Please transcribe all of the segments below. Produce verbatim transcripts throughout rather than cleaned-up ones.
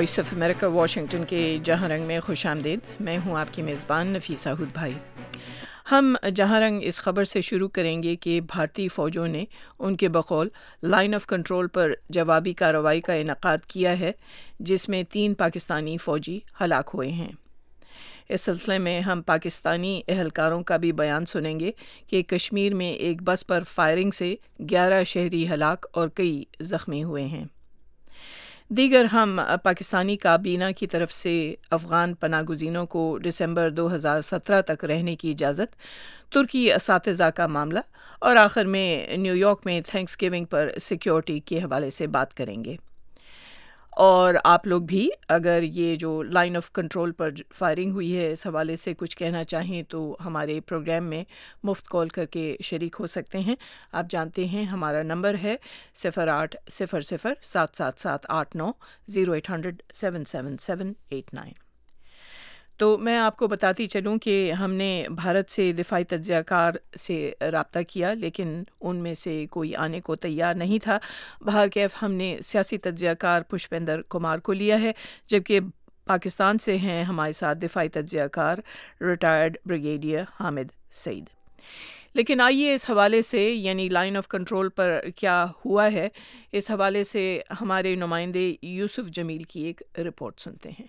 Voice of America Washington کے جہاں رنگ میں خوش آمدید. میں ہوں آپ کی میزبان نفیسہ ہود بھائی. ہم جہاں رنگ اس خبر سے شروع کریں گے کہ بھارتی فوجوں نے ان کے بقول لائن آف کنٹرول پر جوابی کارروائی کا انعقاد کیا ہے، جس میں تین پاکستانی فوجی ہلاک ہوئے ہیں. اس سلسلے میں ہم پاکستانی اہلکاروں کا بھی بیان سنیں گے کہ کشمیر میں ایک بس پر فائرنگ سے گیارہ شہری ہلاک اور کئی زخمی ہوئے ہیں. دیگر ہم پاکستانی کابینہ کی طرف سے افغان پناہ گزینوں کو دسمبر دو ہزار سترہ تک رہنے کی اجازت، ترکی اساتذہ کا معاملہ اور آخر میں نیو یارک میں تھینکس گیونگ پر سیکیورٹی کے حوالے سے بات کریں گے. اور آپ لوگ بھی اگر یہ جو لائن آف کنٹرول پر فائرنگ ہوئی ہے اس حوالے سے کچھ کہنا چاہیں تو ہمارے پروگرام میں مفت کال کر کے شریک ہو سکتے ہیں. آپ جانتے ہیں ہمارا نمبر ہے صفر آٹھ صفر صفر سات سات سات آٹھ نو zero eight hundred seven seven seven eight nine. تو میں آپ کو بتاتی چلوں کہ ہم نے بھارت سے دفاعی تجزیہ کار سے رابطہ کیا، لیکن ان میں سے کوئی آنے کو تیار نہیں تھا. بہرکیف ہم نے سیاسی تجزیہ کار پشپندر کمار کو لیا ہے، جبکہ پاکستان سے ہیں ہمارے ساتھ دفاعی تجزیہ کار ریٹائرڈ بریگیڈیئر حامد سعید. لیکن آئیے اس حوالے سے یعنی لائن آف کنٹرول پر کیا ہوا ہے، اس حوالے سے ہمارے نمائندے یوسف جمیل کی ایک رپورٹ سنتے ہیں.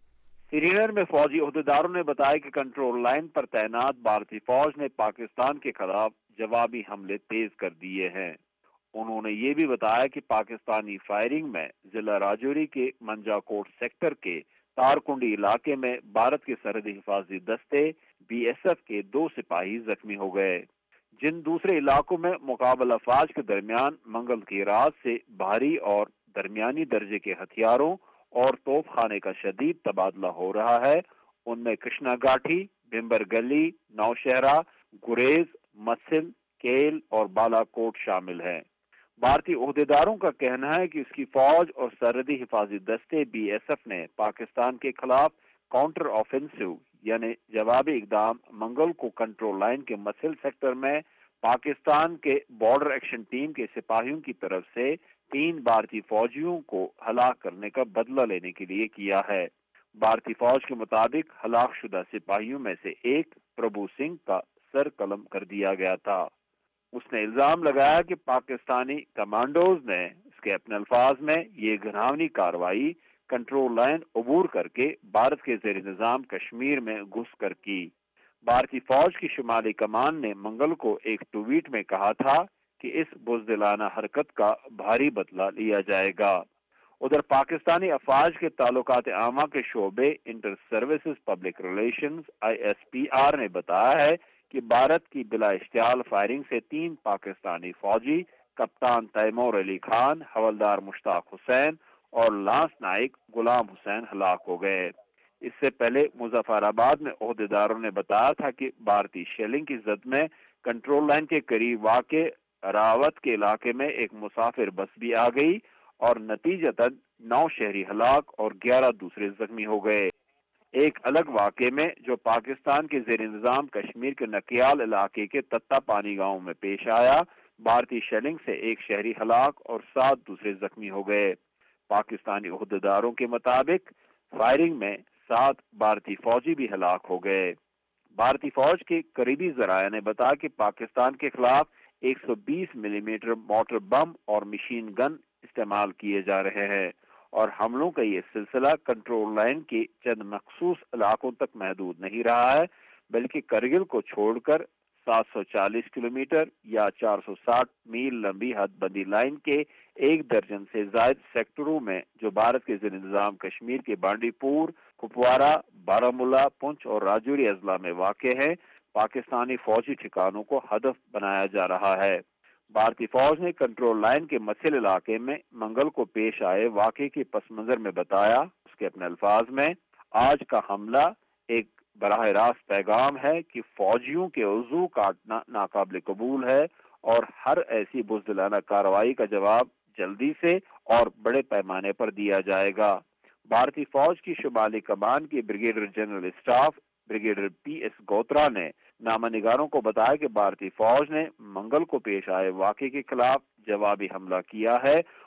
سری نگر میں فوجی عہدیداروں نے بتایا کہ کنٹرول لائن پر تعینات بھارتی فوج نے پاکستان کے خلاف جوابی حملے تیز کر دیے ہیں. انہوں نے یہ بھی بتایا کہ پاکستانی فائرنگ میں ضلع راجوری کے منجا کوٹ سیکٹر کے تارکنڈی علاقے میں بھارت کے سرحدی حفاظتی دستے بی ایس ایف کے دو سپاہی زخمی ہو گئے. جن دوسرے علاقوں میں مقابلہ افواج کے درمیان منگل کی رات سے بھاری اور درمیانی درجے کے ہتھیاروں اور توپ خانے کا شدید تبادلہ ہو رہا ہے، ان میں کرشنا گاٹھی، بھمبر گلی، نوشہرہ، گریز، مسل، کیل اور بالا کوٹ شامل ہیں. بھارتی عہدیداروں کا کہنا ہے کہ اس کی فوج اور سرحدی حفاظتی دستے بی ایس ایف نے پاکستان کے خلاف کاؤنٹر آفینسو یعنی جوابی اقدام منگل کو کنٹرول لائن کے مسل سیکٹر میں پاکستان کے بارڈر ایکشن ٹیم کے سپاہیوں کی طرف سے تین بھارتی فوجیوں کو ہلاک کرنے کا بدلہ لینے کے لیے کیا ہے. بھارتی فوج کے مطابق ہلاک شدہ سپاہیوں میں سے ایک پربھو سنگھ کا سر قلم کر دیا گیا تھا. اس نے الزام لگایا کہ پاکستانی کمانڈوز نے اس کے اپنے الفاظ میں یہ گھناؤنی کارروائی کنٹرول لائن عبور کر کے بھارت کے زیر نظام کشمیر میں گھس کر کی. بھارتی فوج کی شمالی کمان نے منگل کو ایک ٹویٹ میں کہا تھا کہ اس بزدلانہ حرکت کا بھاری بدلہ لیا جائے گا. ادھر پاکستانی افواج کے تعلقات عامہ کے شعبے Inter Services Public Relations I S P R نے بتایا ہے کہ بھارت کی بلا اشتعال فائرنگ سے تین پاکستانی فوجی کپتان تیمور علی خان، حوالدار مشتاق حسین اور لانس نائک غلام حسین ہلاک ہو گئے. اس سے پہلے مظفر آباد میں عہدیداروں نے بتایا تھا کہ بھارتی شیلنگ کی زد میں کنٹرول لائن کے قریب واقع راوت کے علاقے میں ایک مسافر بس بھی آ گئی اور نتیجتاً نو شہری ہلاک اور گیارہ دوسرے زخمی ہو گئے. ایک الگ واقعے میں جو پاکستان کے زیر انتظام کشمیر کے نکیال علاقے کے تتا پانی گاؤں میں پیش آیا، بھارتی شیلنگ سے ایک شہری ہلاک اور سات دوسرے زخمی ہو گئے. پاکستانی عہدیداروں کے مطابق فائرنگ میں سات بھارتی فوجی بھی ہلاک ہو گئے. بھارتی فوج کے قریبی ذرائع نے بتایا کہ پاکستان کے خلاف ایک سو بیس ملی میٹر موٹر بم اور مشین گن استعمال کیے جا رہے ہیں اور حملوں کا یہ سلسلہ کنٹرول لائن کے چند مخصوص علاقوں تک محدود نہیں رہا ہے، بلکہ کرگل کو چھوڑ کر سات سو چالیس کلومیٹر یا چار سو ساٹھ میل لمبی حد بندی لائن کے ایک درجن سے زائد سیکٹروں میں جو بھارت کے زیر انتظام کشمیر کے بانڈی پور، کپوارہ، بارامولہ، پنچ اور راجوری اضلاع میں واقع ہے، پاکستانی فوجی ٹھکانوں کو ہدف بنایا جا رہا ہے. بھارتی فوج نے کنٹرول لائن کے مسل علاقے میں منگل کو پیش آئے واقعے کے پس منظر میں بتایا، اس کے اپنے الفاظ میں، آج کا حملہ ایک براہ راست پیغام ہے کہ فوجیوں کے عضو کاٹنا ناقابل قبول ہے اور ہر ایسی بزدلانہ کارروائی کا جواب جلدی سے اور بڑے پیمانے پر دیا جائے گا. بھارتی فوج کی شمالی کمان کے brigadier general staff brigadier P S Gotra نے نامہ نگاروں کو بتایا کہ بھارتی فوج نے منگل کو پیش آئے واقعے کے خلاف جوابی حملہ کیا ہے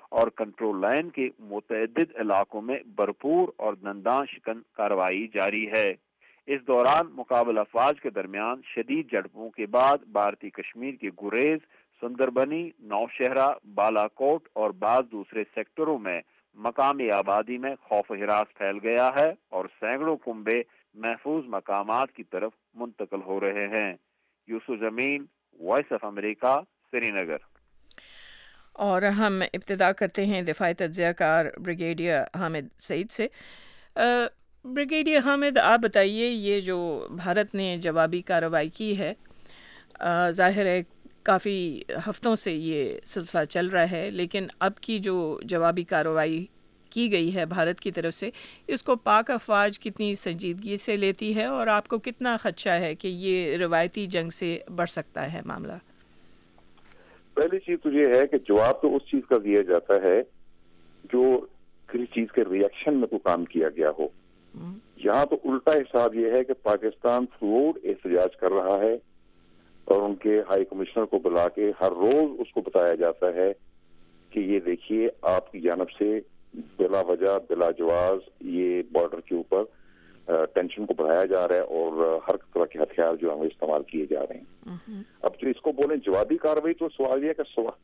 اور کنٹرول لائن کے متعدد علاقوں میں بھرپور اور دنداں شکن کارروائی جاری ہے۔ اس دوران مقابل افواج کے درمیان شدید جھڑپوں کے بعد بھارتی کشمیر کے گریز، سندربنی، نوشہرہ، بالا کوٹ اور بعض دوسرے سیکٹروں میں مقامی آبادی میں خوف و ہراس پھیل گیا ہے اور سینکڑوں کنبے محفوظ مقامات کی طرف منتقل ہو رہے ہیں۔ Yusuf Zameen, Voice of America, Srinagar. اور ہم ابتدا کرتے ہیں دفاعی تجزیہ کار بریگیڈیئر حامد سعید سے۔ بریگیڈیئر حامد، آپ بتائیے، یہ جو بھارت نے جوابی کارروائی کی ہے، ظاہر ہے کافی ہفتوں سے یہ سلسلہ چل رہا ہے، لیکن اب کی جو جوابی کارروائی کی گئی ہے بھارت کی طرف سے، اس کو پاک افواج کتنی سنجیدگی سے لیتی ہے اور آپ کو کتنا خدشہ ہے کہ یہ روایتی جنگ سے بڑھ سکتا ہے معاملہ؟ پہلی چیز تو یہ ہے کہ جواب تو اس چیز کا دیا جاتا ہے جو کسی چیز کے ریئیکشن میں کوئی کام کیا گیا ہو۔ یہاں تو الٹا حساب یہ ہے کہ پاکستان تھرو احتجاج کر رہا ہے اور ان کے ہائی کمشنر کو بلا کے ہر روز اس کو بتایا جاتا ہے کہ یہ دیکھیے آپ کی جانب سے بلا وجہ بلا جواز یہ بارڈر کے اوپر ٹینشن کو بڑھایا جا رہا ہے اور ہر طرح کے ہتھیار جو ہیں وہ استعمال کیے جا رہے ہیں۔ اب جو اس کو بولیں جوابی کارروائی، تو سوال یہ ہے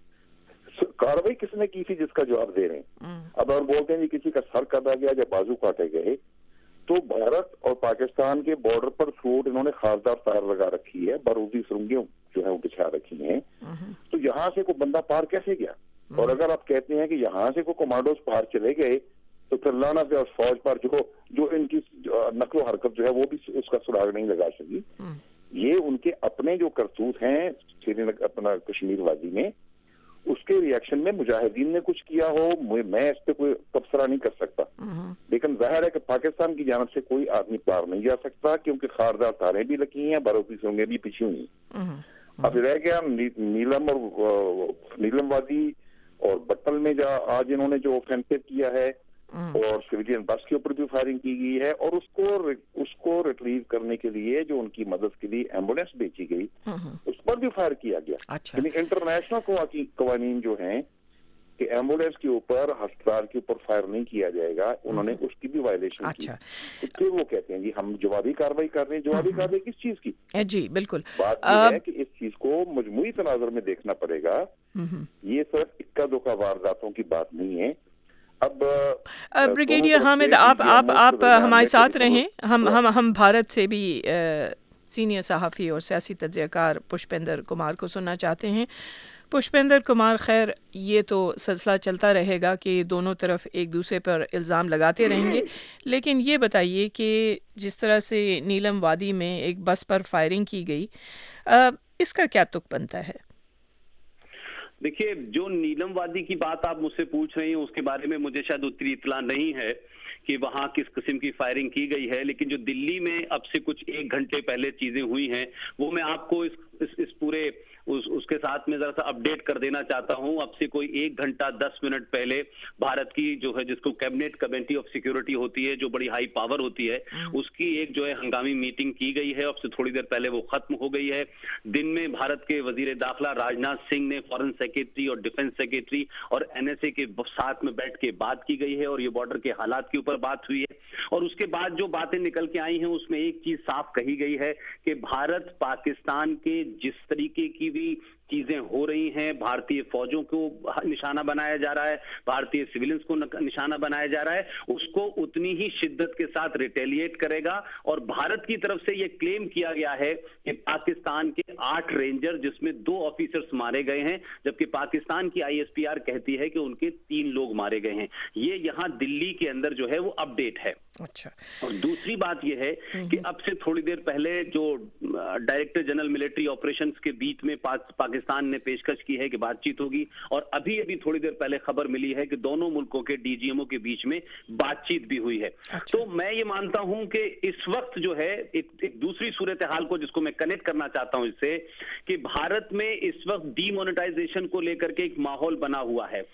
کہ کارروائی کس نے کی تھی جس کا جواب دے رہے ہیں؟ اب اگر بولتے ہیں کہ کسی کا سر کاٹا گیا یا بازو کاٹے گئے، تو بھارت اور پاکستان کے بارڈر پر فروٹ انہوں نے خاصدار تار لگا رکھی ہے، بارودی سرنگیں جو ہے وہ بچھا رکھی ہیں، تو یہاں سے کوئی بندہ پار کیسے گیا؟ اور اگر آپ کہتے ہیں کہ یہاں سے کوئی کمانڈوز پار چلے گئے تو پھر لانا سے اور فوج پر جو جو ان کی نقل و حرکت جو ہے وہ بھی اس کا سراغ نہیں لگا سکی۔ یہ ان کے اپنے جو کرتوت ہیں سری نگر اپنا کشمیر وادی میں، اس کے ریئیکشن میں مجاہدین نے کچھ کیا ہو، میں اس پہ کوئی تبصرہ نہیں کر سکتا، لیکن ظاہر ہے کہ پاکستان کی جانب سے کوئی آدمی پار نہیں جا سکتا کیونکہ خاردار تاریں بھی لگی ہیں، بارودی سرنگیں بھی پیچھے ہوئی ہیں۔ اب رہ گیا نیلم اور نیلم وادی اور بٹل میں جا آج انہوں نے جو اوفینسو کیا ہے اور سویلین بس کے اوپر بھی فائرنگ کی گئی ہے، اور اس کو اس کو ریٹریو کرنے کے لیے جو ان کی مدد کے لیے ایمبولینس بھیجی گئی اس پر بھی فائر کیا گیا۔ یعنی انٹرنیشنل قوانین جو ہیں کہ ایمبولینس کے اوپر ہسپتال کے اوپر فائر نہیں کیا جائے گا، انہوں نے اس کی بھی وائلیشن کی، پھر وہ کہتے ہیں جی ہم جوابی کارروائی کر رہے ہیں۔ جوابی کارروائی کس چیز کی؟ جی بالکل، بات یہ ہے کہ اس چیز کو مجموعی تناظر میں دیکھنا پڑے گا، یہ صرف اکا دکا وارداتوں کی بات نہیں ہے۔ اب بریگیڈیئر حامد، آپ آپ آپ ہمارے ساتھ رہیں، ہم ہم ہم بھارت سے بھی سینئر صحافی اور سیاسی تجزیہ کار پشپندر کمار کو سننا چاہتے ہیں۔ پشپندر کمار، خیر یہ تو سلسلہ چلتا رہے گا کہ دونوں طرف ایک دوسرے پر الزام لگاتے رہیں گے، لیکن یہ بتائیے کہ جس طرح سے نیلم وادی میں ایک بس پر فائرنگ کی گئی، اس کا کیا تک بنتا ہے؟ دیکھیے، جو نیلم وادی کی بات آپ مجھ سے پوچھ رہی ہیں اس کے بارے میں مجھے شاید اتنی اطلاع نہیں ہے کہ وہاں کس قسم کی فائرنگ کی گئی ہے، لیکن جو دلی میں اب سے کچھ ایک گھنٹے پہلے چیزیں ہوئی ہیں وہ میں آپ کو اس اس, اس پورے اس, اس کے ساتھ میں ذرا سا اپڈیٹ کر دینا چاہتا ہوں۔ اب سے کوئی ایک گھنٹہ دس منٹ پہلے بھارت کی جو ہے جس کو کیبنٹ کمیٹی آف سیکیورٹی ہوتی ہے، جو بڑی ہائی پاور ہوتی ہے، اس کی ایک جو ہے ہنگامی میٹنگ کی گئی ہے، اب سے تھوڑی دیر پہلے وہ ختم ہو گئی ہے۔ دن میں بھارت کے وزیر داخلہ راجناتھ سنگھ نے فارن سیکریٹری اور ڈیفنس سیکریٹری اور این ایس اے کے ساتھ میں بیٹھ کے بات کی گئی ہے اور یہ بارڈر کے حالات کے اوپر بات ہوئی ہے، اور اس کے بعد جو باتیں نکل کے آئی ہیں اس میں ایک چیز صاف کہی گئی ہے کہ بھارت پاکستان کے جس طریقے کی بھی چیزیں ہو رہی ہیں، بھارتی فوجوں کو نشانہ بنایا جا رہا ہے، بھارتی سیویلنز کو نشانہ بنایا جا رہا ہے، اس کو اتنی ہی شدت کے ساتھ ریٹیلیٹ کرے گا۔ اور بھارت کی طرف سے یہ کلیم کیا گیا ہے کہ پاکستان کے آٹھ رینجر جس میں دو آفیسرز مارے گئے ہیں، جبکہ پاکستان کی آئی ایس پی آر کہتی ہے کہ ان کے تین لوگ مارے گئے ہیں۔ یہ یہاں دلی کے اندر جو ہے وہ اپڈیٹ ہے۔ اچھا، اور دوسری بات یہ ہے کہ اب سے تھوڑی دیر پہلے جو ڈائریکٹر جنرل ملٹری آپریشنز کے بیچ میں پاکستان نے پیشکش کی ہے کہ بات چیت ہوگی، اور ابھی ابھی تھوڑی دیر پہلے خبر ملی ہے کہ دونوں ملکوں کے ڈی جی ایم او کے بیچ میں بات چیت بھی ہوئی ہے۔ تو میں یہ مانتا ہوں کہ اس وقت جو ہے ایک دوسری صورتحال کو جس کو میں کنیکٹ کرنا چاہتا ہوں اس سے، کہ بھارت میں اس وقت ڈی مونیٹائزیشن کو لے کر کے ایک ماحول بنا ہوا ہے۔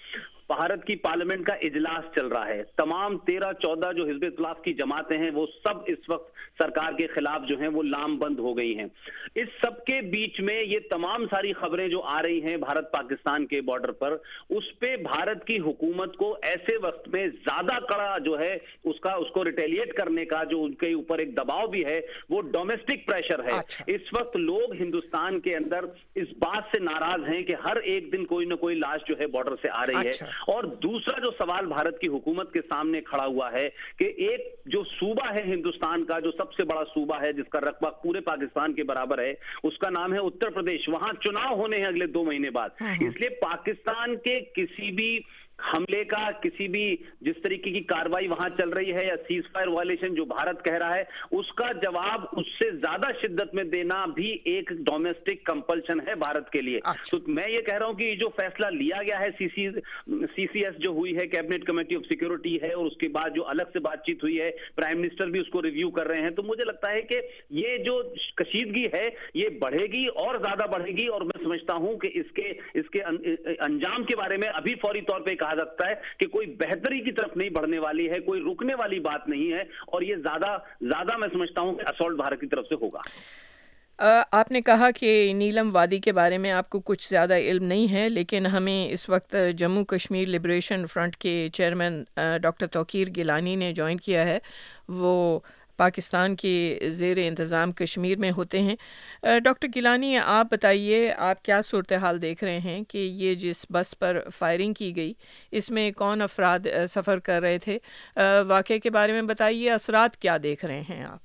بھارت کی پارلیمنٹ کا اجلاس چل رہا ہے. تمام تیرہ چودہ جو حزب اختلاف کی جماعتیں ہیں وہ سب اس وقت سرکار کے خلاف جو ہیں وہ لام بند ہو گئی ہیں. اس سب کے بیچ میں یہ تمام ساری خبریں جو آ رہی ہیں بھارت پاکستان کے بارڈر پر, اس پہ بھارت کی حکومت کو ایسے وقت میں زیادہ کڑا جو ہے اس کا اس کو ریٹیلیٹ کرنے کا جو ان کے اوپر ایک دباؤ بھی ہے وہ ڈومیسٹک پریشر ہے. اس وقت لوگ ہندوستان کے اندر اس بات سے ناراض ہیں کہ ہر ایک دن کوئی نہ کوئی لاش جو ہے بارڈر سے آ رہی ہے. اور دوسرا جو سوال بھارت کی حکومت کے سامنے کھڑا ہوا ہے کہ ایک جو صوبہ ہے ہندوستان کا, جو سب سے بڑا صوبہ ہے جس کا رقبہ پورے پاکستان کے برابر ہے, اس کا نام ہے اتر پردیش. وہاں چناؤ ہونے ہیں اگلے دو مہینے بعد. اس لیے پاکستان کے کسی بھی حملے کا, کسی بھی جس طریقے کی کاروائی وہاں چل رہی ہے یا سیز فائر وائلیشن جو بھارت کہہ رہا ہے, اس کا جواب اس سے زیادہ شدت میں دینا بھی ایک ڈومیسٹک کمپلشن ہے بھارت کے لیے. تو میں یہ کہہ رہا ہوں کہ یہ جو فیصلہ لیا گیا ہے سی سی سی سی ایس جو ہوئی ہے, کیبنٹ کمیٹی آف سیکورٹی ہے, اور اس کے بعد جو الگ سے بات چیت ہوئی ہے, پرائم منسٹر بھی اس کو ریویو کر رہے ہیں, تو مجھے لگتا ہے کہ یہ جو کشیدگی ہے یہ بڑھے گی اور زیادہ بڑھے گی. اور میں سمجھتا ہوں کہ اس کے اس کے انجام کے بارے میں ابھی فوری طور پہ کہا جا سکتا ہے کہ کوئی بہتری کی طرف نہیں بڑھنے والی ہے, کوئی رکنے والی بات نہیں ہے, اور یہ زیادہ زیادہ میں سمجھتا ہوں کہ اسالٹ بھارت کی طرف سے ہوگا. آپ نے کہا کہ نیلم وادی کے بارے میں آپ کو کچھ زیادہ علم نہیں ہے, لیکن ہمیں اس وقت جموں کشمیر لبریشن فرنٹ کے چیئرمین ڈاکٹر توقیر گیلانی نے جوائن کیا ہے. وہ پاکستان کے زیر انتظام کشمیر میں ہوتے ہیں. ڈاکٹر گیلانی, آپ بتائیے آپ کیا صورتحال دیکھ رہے ہیں کہ یہ جس بس پر فائرنگ کی گئی اس میں کون افراد سفر کر رہے تھے؟ واقعے کے بارے میں بتائیے, اثرات کیا دیکھ رہے ہیں آپ؟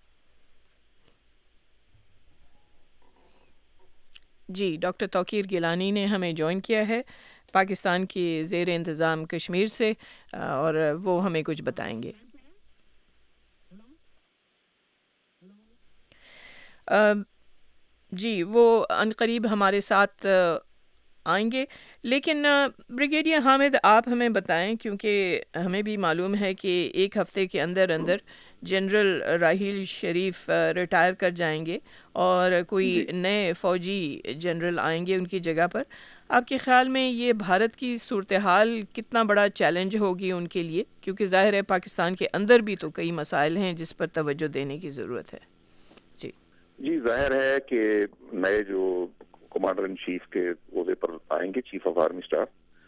جی, ڈاکٹر توقیر گیلانی نے ہمیں جوائن کیا ہے پاکستان کی زیر انتظام کشمیر سے, اور وہ ہمیں کچھ بتائیں گے. جی, وہ عنقریب ہمارے ساتھ آئیں گے, لیکن بریگیڈیئر حامد آپ ہمیں بتائیں, کیونکہ ہمیں بھی معلوم ہے کہ ایک ہفتے کے اندر اندر جنرل راحیل شریف ریٹائر کر جائیں گے اور کوئی نئے فوجی جنرل آئیں گے ان کی جگہ پر. آپ کے خیال میں یہ بھارت کی صورتحال کتنا بڑا چیلنج ہوگی ان کے لیے, کیونکہ ظاہر ہے پاکستان کے اندر بھی تو کئی مسائل ہیں جس پر توجہ دینے کی ضرورت ہے. جی جی ظاہر ہے کہ نئے جو کمانڈر ان چیف کے عہدے پر آئیں گے, چیف آف آرمی اسٹاف,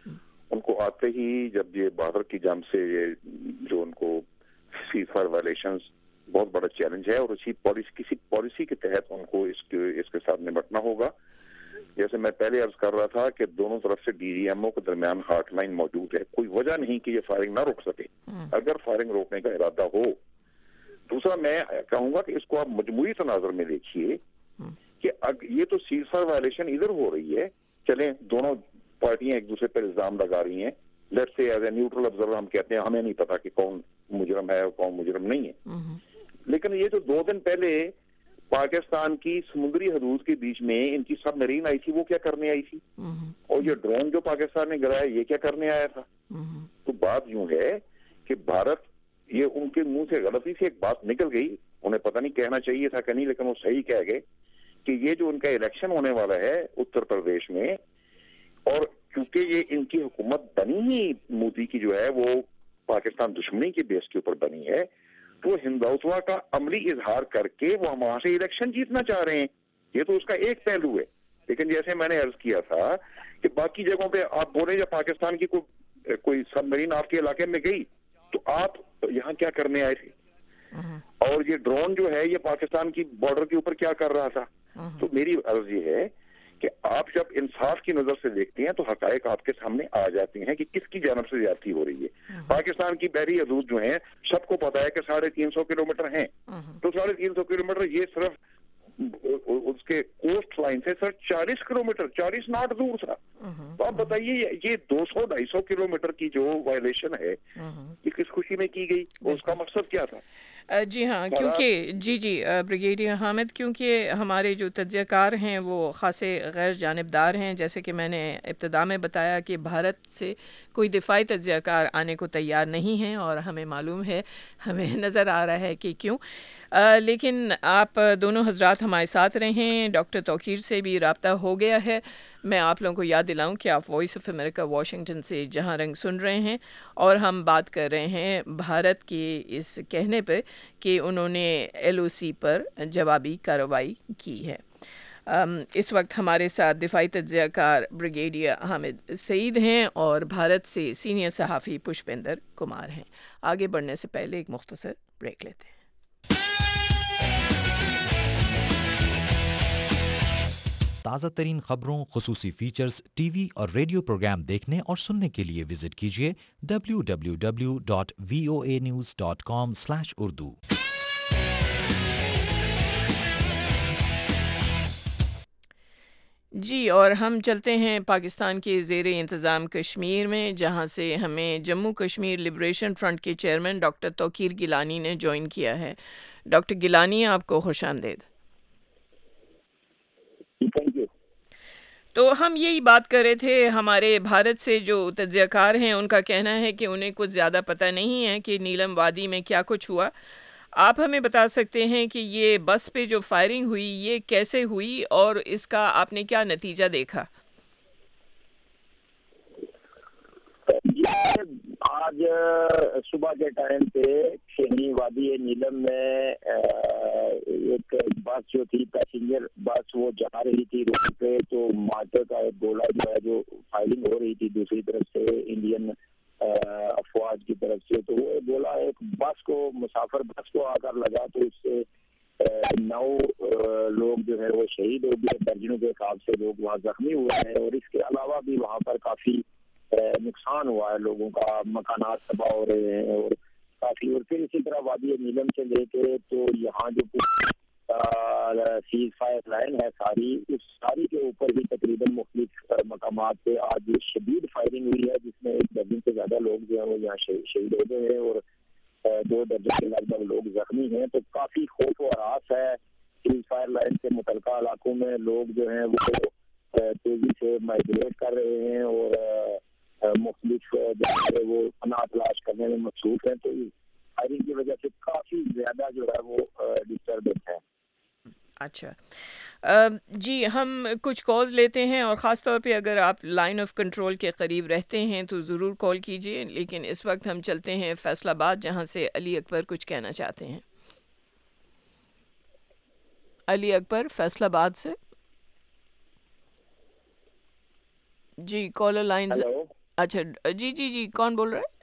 ان کو آتے ہی جب یہ بارڈر کی جنگ سے یہ جو ان کو سیز فائر وائلیشنز بہت بڑا چیلنج ہے, اور اسی پالیسی کسی پالیسی کے تحت ان کو اس کے اس کے ساتھ نمٹنا ہوگا. جیسے میں پہلے عرض کر رہا تھا کہ دونوں طرف سے ڈی ڈی ایم او کے درمیان ہاٹ لائن موجود ہے, کوئی وجہ نہیں کہ یہ فائرنگ نہ روک سکے اگر فائرنگ روکنے کا ارادہ ہو. دوسرا میں کہوں گا کہ اس کو آپ مجموعی تناظر میں دیکھیے کہ یہ تو سیز فائر وائلیشن ادھر ہو رہی ہے, چلیں دونوں پارٹیاں ایک دوسرے پر الزام لگا رہی ہیں, لیٹ سے ایز اے نیوٹرل آبزرور ہم کہتے ہیں ہمیں نہیں پتا کہ کون مجرم ہے اور کون مجرم نہیں ہے. لیکن یہ جو دو دن پہلے پاکستان کی سمندری حدود کے بیچ میں ان کی سب مرین آئی تھی, وہ کیا کرنے آئی تھی, اور یہ ڈرون جو پاکستان نے گرایا یہ کیا کرنے آیا تھا. تو بات یوں ہے کہ بھارت, یہ ان کے منہ سے غلطی سے ایک بات نکل گئی, انہیں پتہ نہیں کہنا چاہیے تھا کہ نہیں, لیکن وہ صحیح کہہ گئے کہ یہ جو ان کا الیکشن ہونے والا ہے اتر پردیش میں, اور کیونکہ یہ ان کی حکومت بنی ہی مودی کی جو ہے وہ پاکستان دشمنی کے بیس کے اوپر بنی ہے, تو ہندوتوا کا عملی اظہار کر کے وہ وہاں سے الیکشن جیتنا چاہ رہے ہیں. یہ تو اس کا ایک پہلو ہے. لیکن جیسے میں نے عرض کیا تھا کہ باقی جگہوں پہ آپ بولیں جب پاکستان کی کوئی کوئی سب مرین آپ کے علاقے میں گئی تو آپ یہاں کیا کرنے آئے تھے, اور یہ ڈرون جو ہے یہ پاکستان کی بارڈر کے اوپر کیا کر رہا تھا. تو میری عرض یہ ہے کہ آپ جب انصاف کی نظر سے دیکھتے ہیں تو حقائق آپ کے سامنے آ جاتے ہیں کہ کس کی جانب سے زیادتی ہو رہی ہے. پاکستان کی بحری حدود جو ہیں سب کو پتا ہے کہ ساڑھے تین سو کلو میٹر ہیں, تو ساڑھے تین سو کلو میٹر یہ صرف اس کے کوسٹ لائن سے سر چالیس کلو میٹر چالیس ناٹ دور تھا. تو آپ بتائیے یہ دو سو ڈھائی سو کلو میٹر کی جو وائلیشن ہے یہ کس خوشی میں کی گئی, اس کا مقصد کیا تھا. جی ہاں، کیونکہ جی جی بریگیڈیئر حامد، کیونکہ ہمارے جو تجزیہ کار ہیں وہ خاصے غیر جانبدار ہیں، جیسے کہ میں نے ابتدا میں بتایا کہ بھارت سے کوئی دفاعی تجزیہ کار آنے کو تیار نہیں ہیں، اور ہمیں معلوم ہے، ہمیں نظر آ رہا ہے کہ کیوں. آ, لیکن آپ دونوں حضرات ہمارے ساتھ رہیں. ڈاکٹر توقیر سے بھی رابطہ ہو گیا ہے. میں آپ لوگوں کو یاد دلاؤں کہ آپ وائس آف امریکہ واشنگٹن سے جہاں رنگ سن رہے ہیں، اور ہم بات کر رہے ہیں بھارت کے اس کہنے پہ کہ انہوں نے ایل او سی پر جوابی کارروائی کی ہے. اس وقت ہمارے ساتھ دفاعی تجزیہ کار بریگیڈیئر حامد سعید ہیں اور بھارت سے سینئر صحافی پشپندر کمار ہیں. آگے بڑھنے سے پہلے ایک مختصر بریک لیتے ہیں. تازہ ترین خبروں، خصوصی فیچرز، ٹی وی اور ریڈیو پروگرام دیکھنے اور سننے کے لیے وزٹ کیجیے W W W dot V O A news dot com slash Urdu. جی، اور ہم چلتے ہیں پاکستان کے زیر انتظام کشمیر میں، جہاں سے ہمیں جموں کشمیر لبریشن فرنٹ کے چیئرمین ڈاکٹر توقیر گیلانی نے جوائن کیا ہے. ڈاکٹر گیلانی، آپ کو خوش آمدید. تو ہم یہی بات کر رہے تھے، ہمارے بھارت سے جو تجزیہ کار ہیں ان کا کہنا ہے کہ انہیں کچھ زیادہ پتہ نہیں ہے کہ نیلم وادی میں کیا کچھ ہوا. آپ ہمیں بتا سکتے ہیں کہ یہ بس پہ جو فائرنگ ہوئی یہ کیسے ہوئی اور اس کا آپ نے کیا نتیجہ دیکھا؟ آج صبح کے ٹائم پہ شہری وادی نیلم میں ایک بس جو تھی پیسنجر بس وہ جا رہی تھی روڈ پہ، تو مارٹر کا ایک گولہ جو ہے جو فائرنگ ہو رہی تھی دوسری طرف سے انڈین افواج کی طرف سے، تو وہ گولہ ایک بس کو مسافر بس کو آ کر لگا، تو اس سے نو لوگ جو ہے وہ شہید ہو گئے، درجنوں کے حساب سے لوگ وہاں زخمی ہوئے ہیں، اور اس کے علاوہ بھی وہاں پر کافی نقصان ہوا ہے، لوگوں کا مکانات تباہ ہو رہے ہیں اور کافی. اور پھر اسی طرح وادی نیلم سے لے کے تو یہاں جو سیز فائر لائن ہے ساری، اس ساری کے اوپر بھی تقریباً مختلف مقامات پہ آج شدید فائرنگ ہوئی ہے، جس میں ایک درجن سے زیادہ لوگ جو ہیں وہ یہاں شہید ہو گئے ہیں اور دو درجن کے لگ بھگ لوگ زخمی ہیں. تو کافی خوف و ہراس ہے سیز فائر لائن سے متعلقہ علاقوں میں. لوگ جو ہیں وہ تیزی سے مائگریٹ کر رہے ہیں اور مختلف جو ہے وہ پناہ تلاش کرنے میں مصروف ہیں. تو فائرنگ کی وجہ سے کافی زیادہ جو ہے وہ ڈسٹربنس ہے. اچھا جی، ہم کچھ کالز لیتے ہیں، اور خاص طور پہ اگر آپ لائن آف کنٹرول کے قریب رہتے ہیں تو ضرور کال کیجیے. لیکن اس وقت ہم چلتے ہیں فیصل آباد، جہاں سے علی اکبر کچھ کہنا چاہتے ہیں. علی اکبر فیصل آباد سے. جی کالر لائنز. اچھا جی جی جی کون بول رہا ہے؟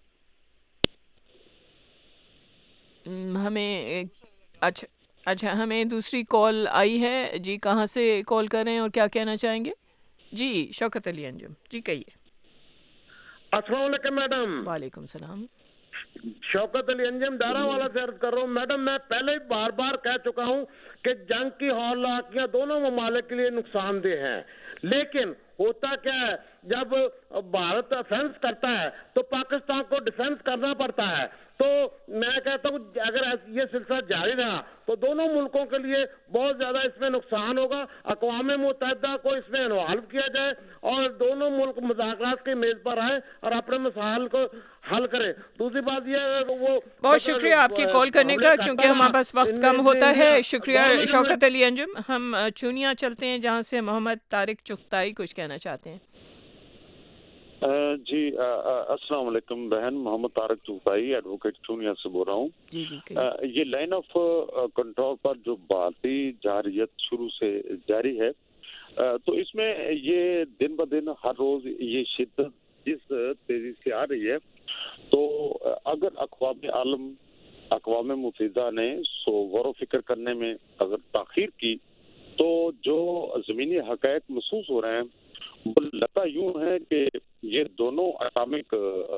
ہمیں اچھا اچھا ہمیں دوسری کال آئی ہے. جی کہاں سے کال کر رہے ہیں اور کیا کہنا چاہیں گے؟ جی شوکت علی انجم، جی کہیے. السلام علیکم میڈم. وعلیکم السلام. شوکت علی انجم دارا والا سے عرض کر رہا ہوں. میڈم میں پہلے ہی بار بار کہہ چکا ہوں کہ جنگ کی ہولناکیاں دونوں ممالک کے لیے نقصان دہ ہیں، لیکن ہوتا کیا ہے جب بھارت افینس کرتا ہے تو پاکستان کو ڈیفینس کرنا پڑتا ہے. تو میں کہتا ہوں اگر یہ سلسلہ جاری رہا تو دونوں ملکوں کے لیے بہت زیادہ اس میں نقصان ہوگا. اقوام متحدہ کو اس میں انوالو کیا جائے اور دونوں ملک مذاکرات کی میز پر آئیں اور اپنے مسائل کو حل کریں. دوسری بات یہ ہے وہ بہت شکریہ آپ کی کال کرنے کا، کیونکہ ہمارے پاس وقت کم ہوتا ہے. شکریہ شوکت علی انجم. ہم چونیا چلتے ہیں، جہاں سے محمد طارق چغتائی کچھ کہنا چاہتے ہیں. جی السلام علیکم بہن. محمد طارق چغتائی ایڈوکیٹ چونیا سے بول رہا ہوں. جی جی یہ لائن آف کنٹرول پر جو بھارتی جارحیت شروع سے جاری ہے، تو اس میں یہ دن بہ دن ہر روز یہ شدت جس تیزی سے آ رہی ہے، تو اگر اقوام عالم اقوام متحدہ نے سو غور و فکر کرنے میں اگر تاخیر کی، تو جو زمینی حقائق محسوس ہو رہے ہیں وہ لگتا یوں ہے کہ یہ دونوں اٹامک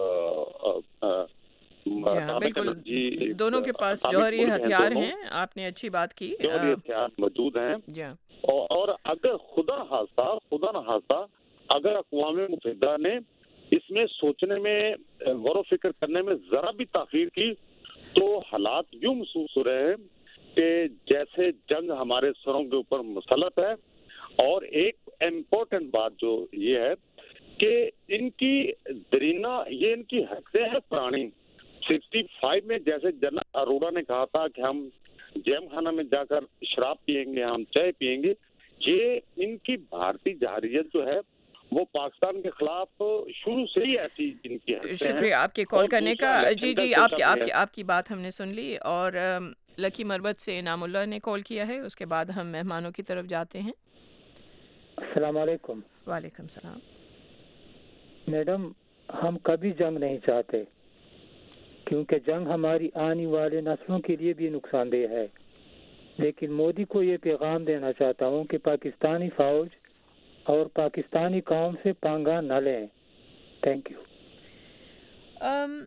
بالکل دونوں کے پاس جوہری ہتھیار ہیں. آپ نے اچھی بات کی، جوہری ہتھیار موجود ہیں. اور اگر خدا نخواستہ خدا نخواستہ اگر اقوام متحدہ نے اس میں سوچنے میں غور و فکر کرنے میں ذرا بھی تاخیر کی، تو حالات یوں محسوس ہو رہے ہیں کہ جیسے جنگ ہمارے سروں کے اوپر مسلط ہے. اور ایک امپورٹنٹ بات جو یہ ہے کہ ان کی درینہ یہ ان کی حقیں ہیں پرانی. سکسٹی فائیو میں جیسے جنرل اروڑا نے کہا تھا کہ ہم جیم خانہ میں جا کر شراب پیئیں گے, ہم چائے پیئیں گے, یہ ان کی بھارتی جارحیت جو ہے وہ پاکستان کے خلاف شروع سے ہی ایسی ان کی حقیں ہیں. شکریہ آپ کے کال کرنے کا. جی جی آپ کی آپ کی آپ کی بات ہم نے سن لی. اور لکی مربت سے انعام اللہ نے کال کیا ہے, اس کے بعد ہم مہمانوں کی طرف جاتے ہیں. السلام علیکم. وعلیکم السلام. میڈم, ہم کبھی جنگ نہیں چاہتے کیونکہ جنگ ہماری آنے والے نسلوں کے لیے بھی نقصان دہ ہے. لیکن مودی کو یہ پیغام دینا چاہتا ہوں کہ پاکستانی فوج اور پاکستانی قوم سے پنگا نہ لیں. Thank you. um,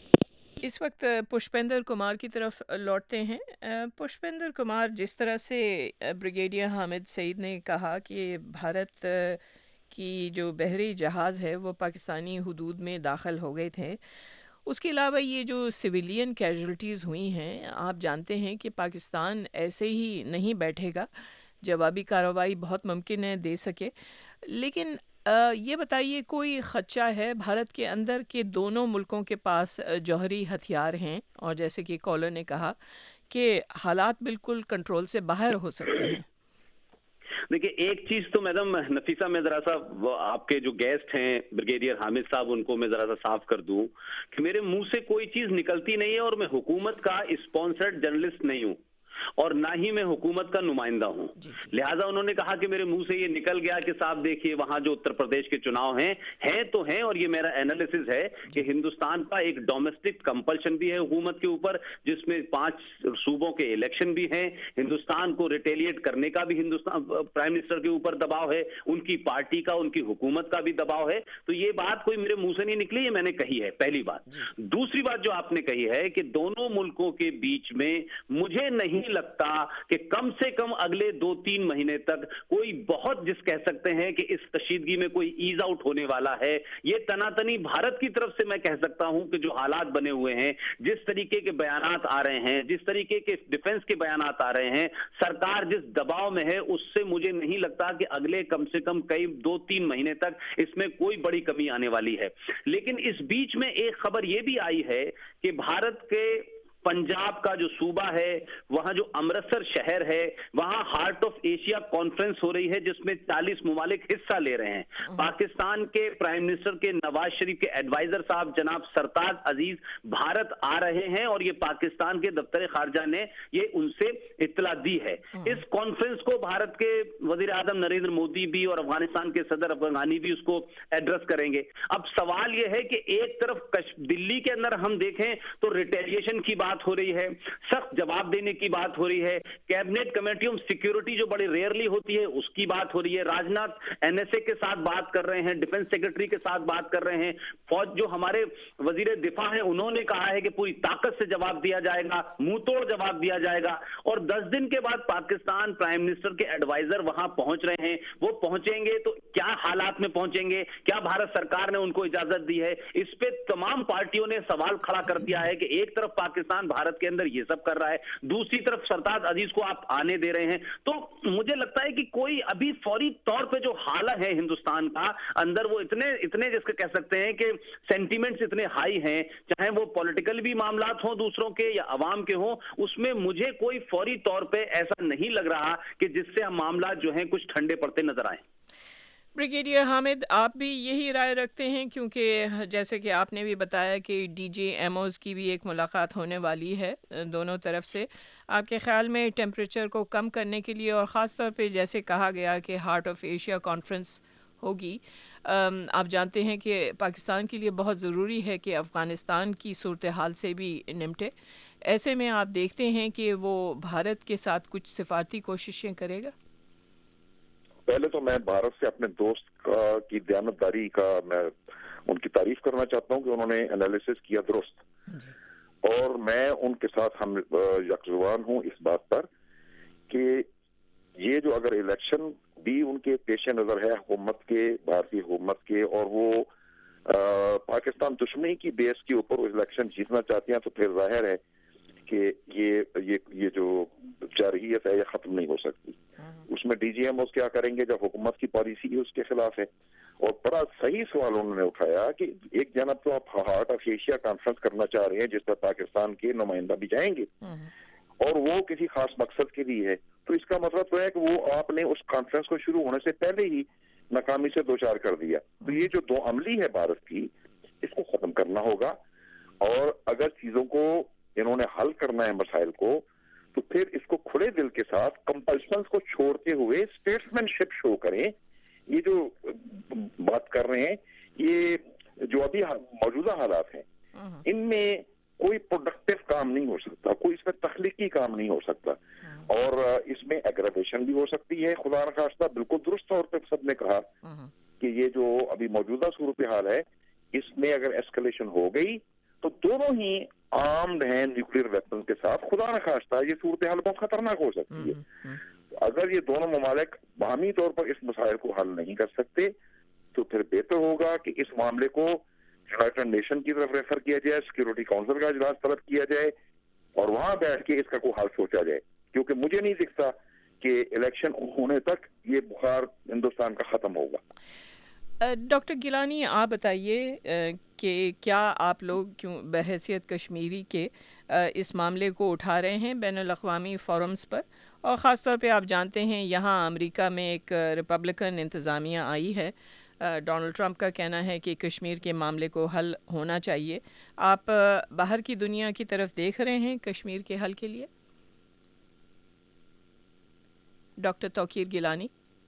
اس وقت پشپندر کمار کی طرف لوٹتے ہیں. پشپندر کمار, جس طرح سے بریگیڈیئر حامد سعید نے کہا کہ بھارت کی جو بحری جہاز ہے وہ پاکستانی حدود میں داخل ہو گئے تھے, اس کے علاوہ یہ جو سویلین کیجولٹیز ہوئی ہیں, آپ جانتے ہیں کہ پاکستان ایسے ہی نہیں بیٹھے گا, جوابی کارروائی بہت ممکن ہے دے سکے. لیکن یہ بتائیے, کوئی خدشہ ہے بھارت کے اندر کہ دونوں ملکوں کے پاس جوہری ہتھیار ہیں, اور جیسے کہ کالر نے کہا کہ حالات بالکل کنٹرول سے باہر ہو سکتے ہیں؟ دیکھیے, ایک چیز تو میڈم نفیسہ, میں ذرا سا آپ کے جو گیسٹ ہیں بریگیڈیئر حامد صاحب, ان کو میں ذرا سا صاف کر دوں کہ میرے منہ سے کوئی چیز نکلتی نہیں ہے, اور میں حکومت کا اسپانسرڈ جرنلسٹ نہیں ہوں, اور نہ ہی میں حکومت کا نمائندہ ہوں. لہٰذا انہوں نے کہا کہ میرے منہ سے یہ نکل گیا کہ صاحب دیکھیے وہاں جو اتر پردیش کے چناؤ ہیں ہیں تو ہیں, اور یہ میرا اینالیسز ہے کہ ہندوستان کا ایک ڈومیسٹک کمپلشن بھی ہے حکومت کے اوپر, جس میں پانچ صوبوں کے الیکشن بھی ہیں. ہندوستان کو ریٹیلیٹ کرنے کا بھی ہندوستان پرائم منسٹر کے اوپر دباؤ ہے, ان کی پارٹی کا, ان کی حکومت کا بھی دباؤ ہے. تو یہ بات کوئی میرے منہ سے نہیں نکلی, یہ میں نے کہی ہے, پہلی بات. دوسری بات جو آپ نے کہی ہے کہ دونوں ملکوں کے بیچ میں مجھے نہیں لگتا کہ کم سے کم اگلے دو تین مہینے تک کوئی بہت جس کہہ سکتے ہیں کہ اس کشیدگی میں کوئی ایز آؤٹ ہونے والا ہے. یہ تناتنی بھارت کی طرف سے میں کہہ سکتا ہوں کہ جو حالات بنے ہوئے ہیں, جس طریقے کے بیانات آ رہے ہیں, جس طریقے کے ڈیفنس کے بیانات آ رہے ہیں, سرکار جس دباؤ میں ہے, اس سے مجھے نہیں لگتا کہ اگلے کم سے کم کئی دو تین مہینے تک اس میں کوئی بڑی کمی آنے والی ہے. لیکن اس بیچ میں ایک خبر یہ بھی آئی ہے کہ بھارت کے پنجاب کا جو صوبہ ہے, وہاں جو امرتسر شہر ہے, وہاں ہارٹ آف ایشیا کانفرنس ہو رہی ہے, جس میں چالیس ممالک حصہ لے رہے ہیں. پاکستان کے پرائم منسٹر کے نواز شریف کے ایڈوائزر صاحب جناب سرتاج عزیز بھارت آ رہے ہیں, اور یہ پاکستان کے دفتر خارجہ نے یہ ان سے اطلاع دی ہے. اس کانفرنس کو بھارت کے وزیر اعظم نریندر مودی بھی اور افغانستان کے صدر اشرف غنی بھی اس کو ایڈریس کریں گے. اب سوال یہ ہے کہ ایک طرف دلی کے اندر ہم دیکھیں تو ریٹیلیشن کی بات ہو رہی ہے, سخت جواب دینے کی بات ہو رہی ہے, کیبنٹ کمیٹی آف سیکیورٹی جو بڑی ریئرلی ہوتی ہے اس کی بات ہو رہی ہے, راجناتھ این ایس اے کے ساتھ بات کر رہے ہیں, ڈیفنس سیکرٹری کے ساتھ بات کر رہے ہیں, فوج جو ہمارے وزیر دفاع ہیں انہوں نے کہا ہے کہ پوری طاقت سے جواب دیا جائے گا, منہ توڑ جواب دیا جائے گا. اور دس دن کے بعد پاکستان پرائم منسٹر کے ایڈوائزر وہاں پہنچ رہے ہیں, وہ پہنچیں گے تو کیا حالات میں پہنچیں گے, کیا بھارت سرکار نے ان کو اجازت دی ہے؟ اس پہ تمام پارٹیوں نے سوال کھڑا کر دیا ہے کہ ایک طرف پاکستان بھارت کے اندر یہ سب کر رہا ہے, دوسری طرف سرتاج عزیز کو آپ آنے دے رہے ہیں. تو مجھے لگتا ہے کہ کوئی ابھی فوری طور پہ جو حالت ہے ہندوستان کا اندر, وہ اتنے اتنے جس کے کہہ سکتے ہیں کہ سینٹیمنٹس اتنے ہائی ہیں, چاہے وہ پولیٹیکل بھی معاملات ہوں دوسروں کے یا عوام کے ہوں, اس میں مجھے کوئی فوری طور پہ ایسا نہیں لگ رہا کہ جس سے معاملات جو ہیں کچھ ٹھنڈے پڑتے نظر آئیں. بریگیڈیئر حامد, آپ بھی یہی رائے رکھتے ہیں؟ کیونکہ جیسے کہ آپ نے بھی بتایا کہ ڈی جے ایم اوز کی بھی ایک ملاقات ہونے والی ہے دونوں طرف سے. آپ کے خیال میں ٹیمپریچر کو کم کرنے کے لیے, اور خاص طور پہ جیسے کہا گیا کہ ہارٹ آف ایشیا کانفرنس ہوگی, آپ جانتے ہیں کہ پاکستان کے لیے بہت ضروری ہے کہ افغانستان کی صورتحال سے بھی نمٹے, ایسے میں آپ دیکھتے ہیں کہ وہ بھارت کے ساتھ کچھ سفارتی کوششیں کرے گا؟ پہلے تو میں بھارت سے اپنے دوست کی دیانتداری کا میں ان کی تعریف کرنا چاہتا ہوں کہ انہوں نے انالیسس کیا درست, اور میں ان کے ساتھ ہم یکزبان ہوں اس بات پر کہ یہ جو اگر الیکشن بھی ان کے پیش نظر ہے حکومت کے, بھارتی حکومت کے, اور وہ پاکستان دشمنی کی بیس کے اوپر الیکشن جیتنا چاہتے ہیں, تو پھر ظاہر ہے کہ یہ یہ یہ جو جارحیت ہے یہ ختم نہیں ہو سکتی. اس میں ڈی جی ایم اوز کیا کریں گے جب حکومت کی پالیسی اس کے خلاف ہے. اور بڑا صحیح سوال انہوں نے اٹھایا کہ ایک جانب تو آپ ہارٹ آف ایشیا کانفرنس کرنا چاہ رہے ہیں جس پر پاکستان کے نمائندہ بھی جائیں گے اور وہ کسی خاص مقصد کے لیے ہے, تو اس کا مطلب تو ہے کہ وہ آپ نے اس کانفرنس کو شروع ہونے سے پہلے ہی ناکامی سے دوچار کر دیا. تو یہ جو دو عملی ہے بھارت کی, اس کو ختم کرنا ہوگا. اور اگر چیزوں کو انہوں نے حل کرنا ہے مسائل کو, تو پھر اس کو کھلے دل کے ساتھ کمپلشنز کو چھوڑتے ہوئے اسٹیٹسمین شپ شو کریں. یہ جو بات کر رہے ہیں, یہ جو ابھی موجودہ حالات ہیں, ان میں کوئی پروڈکٹیو کام نہیں ہو سکتا, کوئی اس میں تخلیقی کام نہیں ہو سکتا, اور اس میں ایگریویشن بھی ہو سکتی ہے. خدا نخواستہ بالکل درست طور پہ سب نے کہا کہ یہ جو ابھی موجودہ صورتحال ہے, اس میں اگر ایسکلیشن ہو گئی تو دونوں ہی آرمڈ ہیں نیوکلیر ویپن کے ساتھ. خدا نخواستہ یہ صورتحال بہت خطرناک ہو سکتی ہے. اگر یہ دونوں ممالک باہمی طور پر اس مسائل کو حل نہیں کر سکتے, تو پھر بہتر ہوگا کہ اس معاملے کو یونائیٹڈ نیشن کی طرف ریفر کیا جائے, سیکورٹی کاؤنسل کا اجلاس طلب کیا جائے اور وہاں بیٹھ کے اس کا کوئی حل سوچا جائے. کیونکہ مجھے نہیں دکھتا کہ الیکشن ہونے تک یہ بخار ہندوستان کا ختم ہوگا. ڈاکٹر گیلانی, آپ بتائیے کہ کیا آپ لوگ کیوں بحیثیت کشمیری کے اس معاملے کو اٹھا رہے ہیں بین الاقوامی فورمز پر, اور خاص طور پہ آپ جانتے ہیں یہاں امریکہ میں ایک ریپبلکن انتظامیہ آئی ہے. ڈونلڈ ٹرمپ کا کہنا ہے کہ کشمیر کے معاملے کو حل ہونا چاہیے. آپ باہر کی دنیا کی طرف دیکھ رہے ہیں کشمیر کے حل کے لیے؟ ڈاکٹر توقیر گیلانی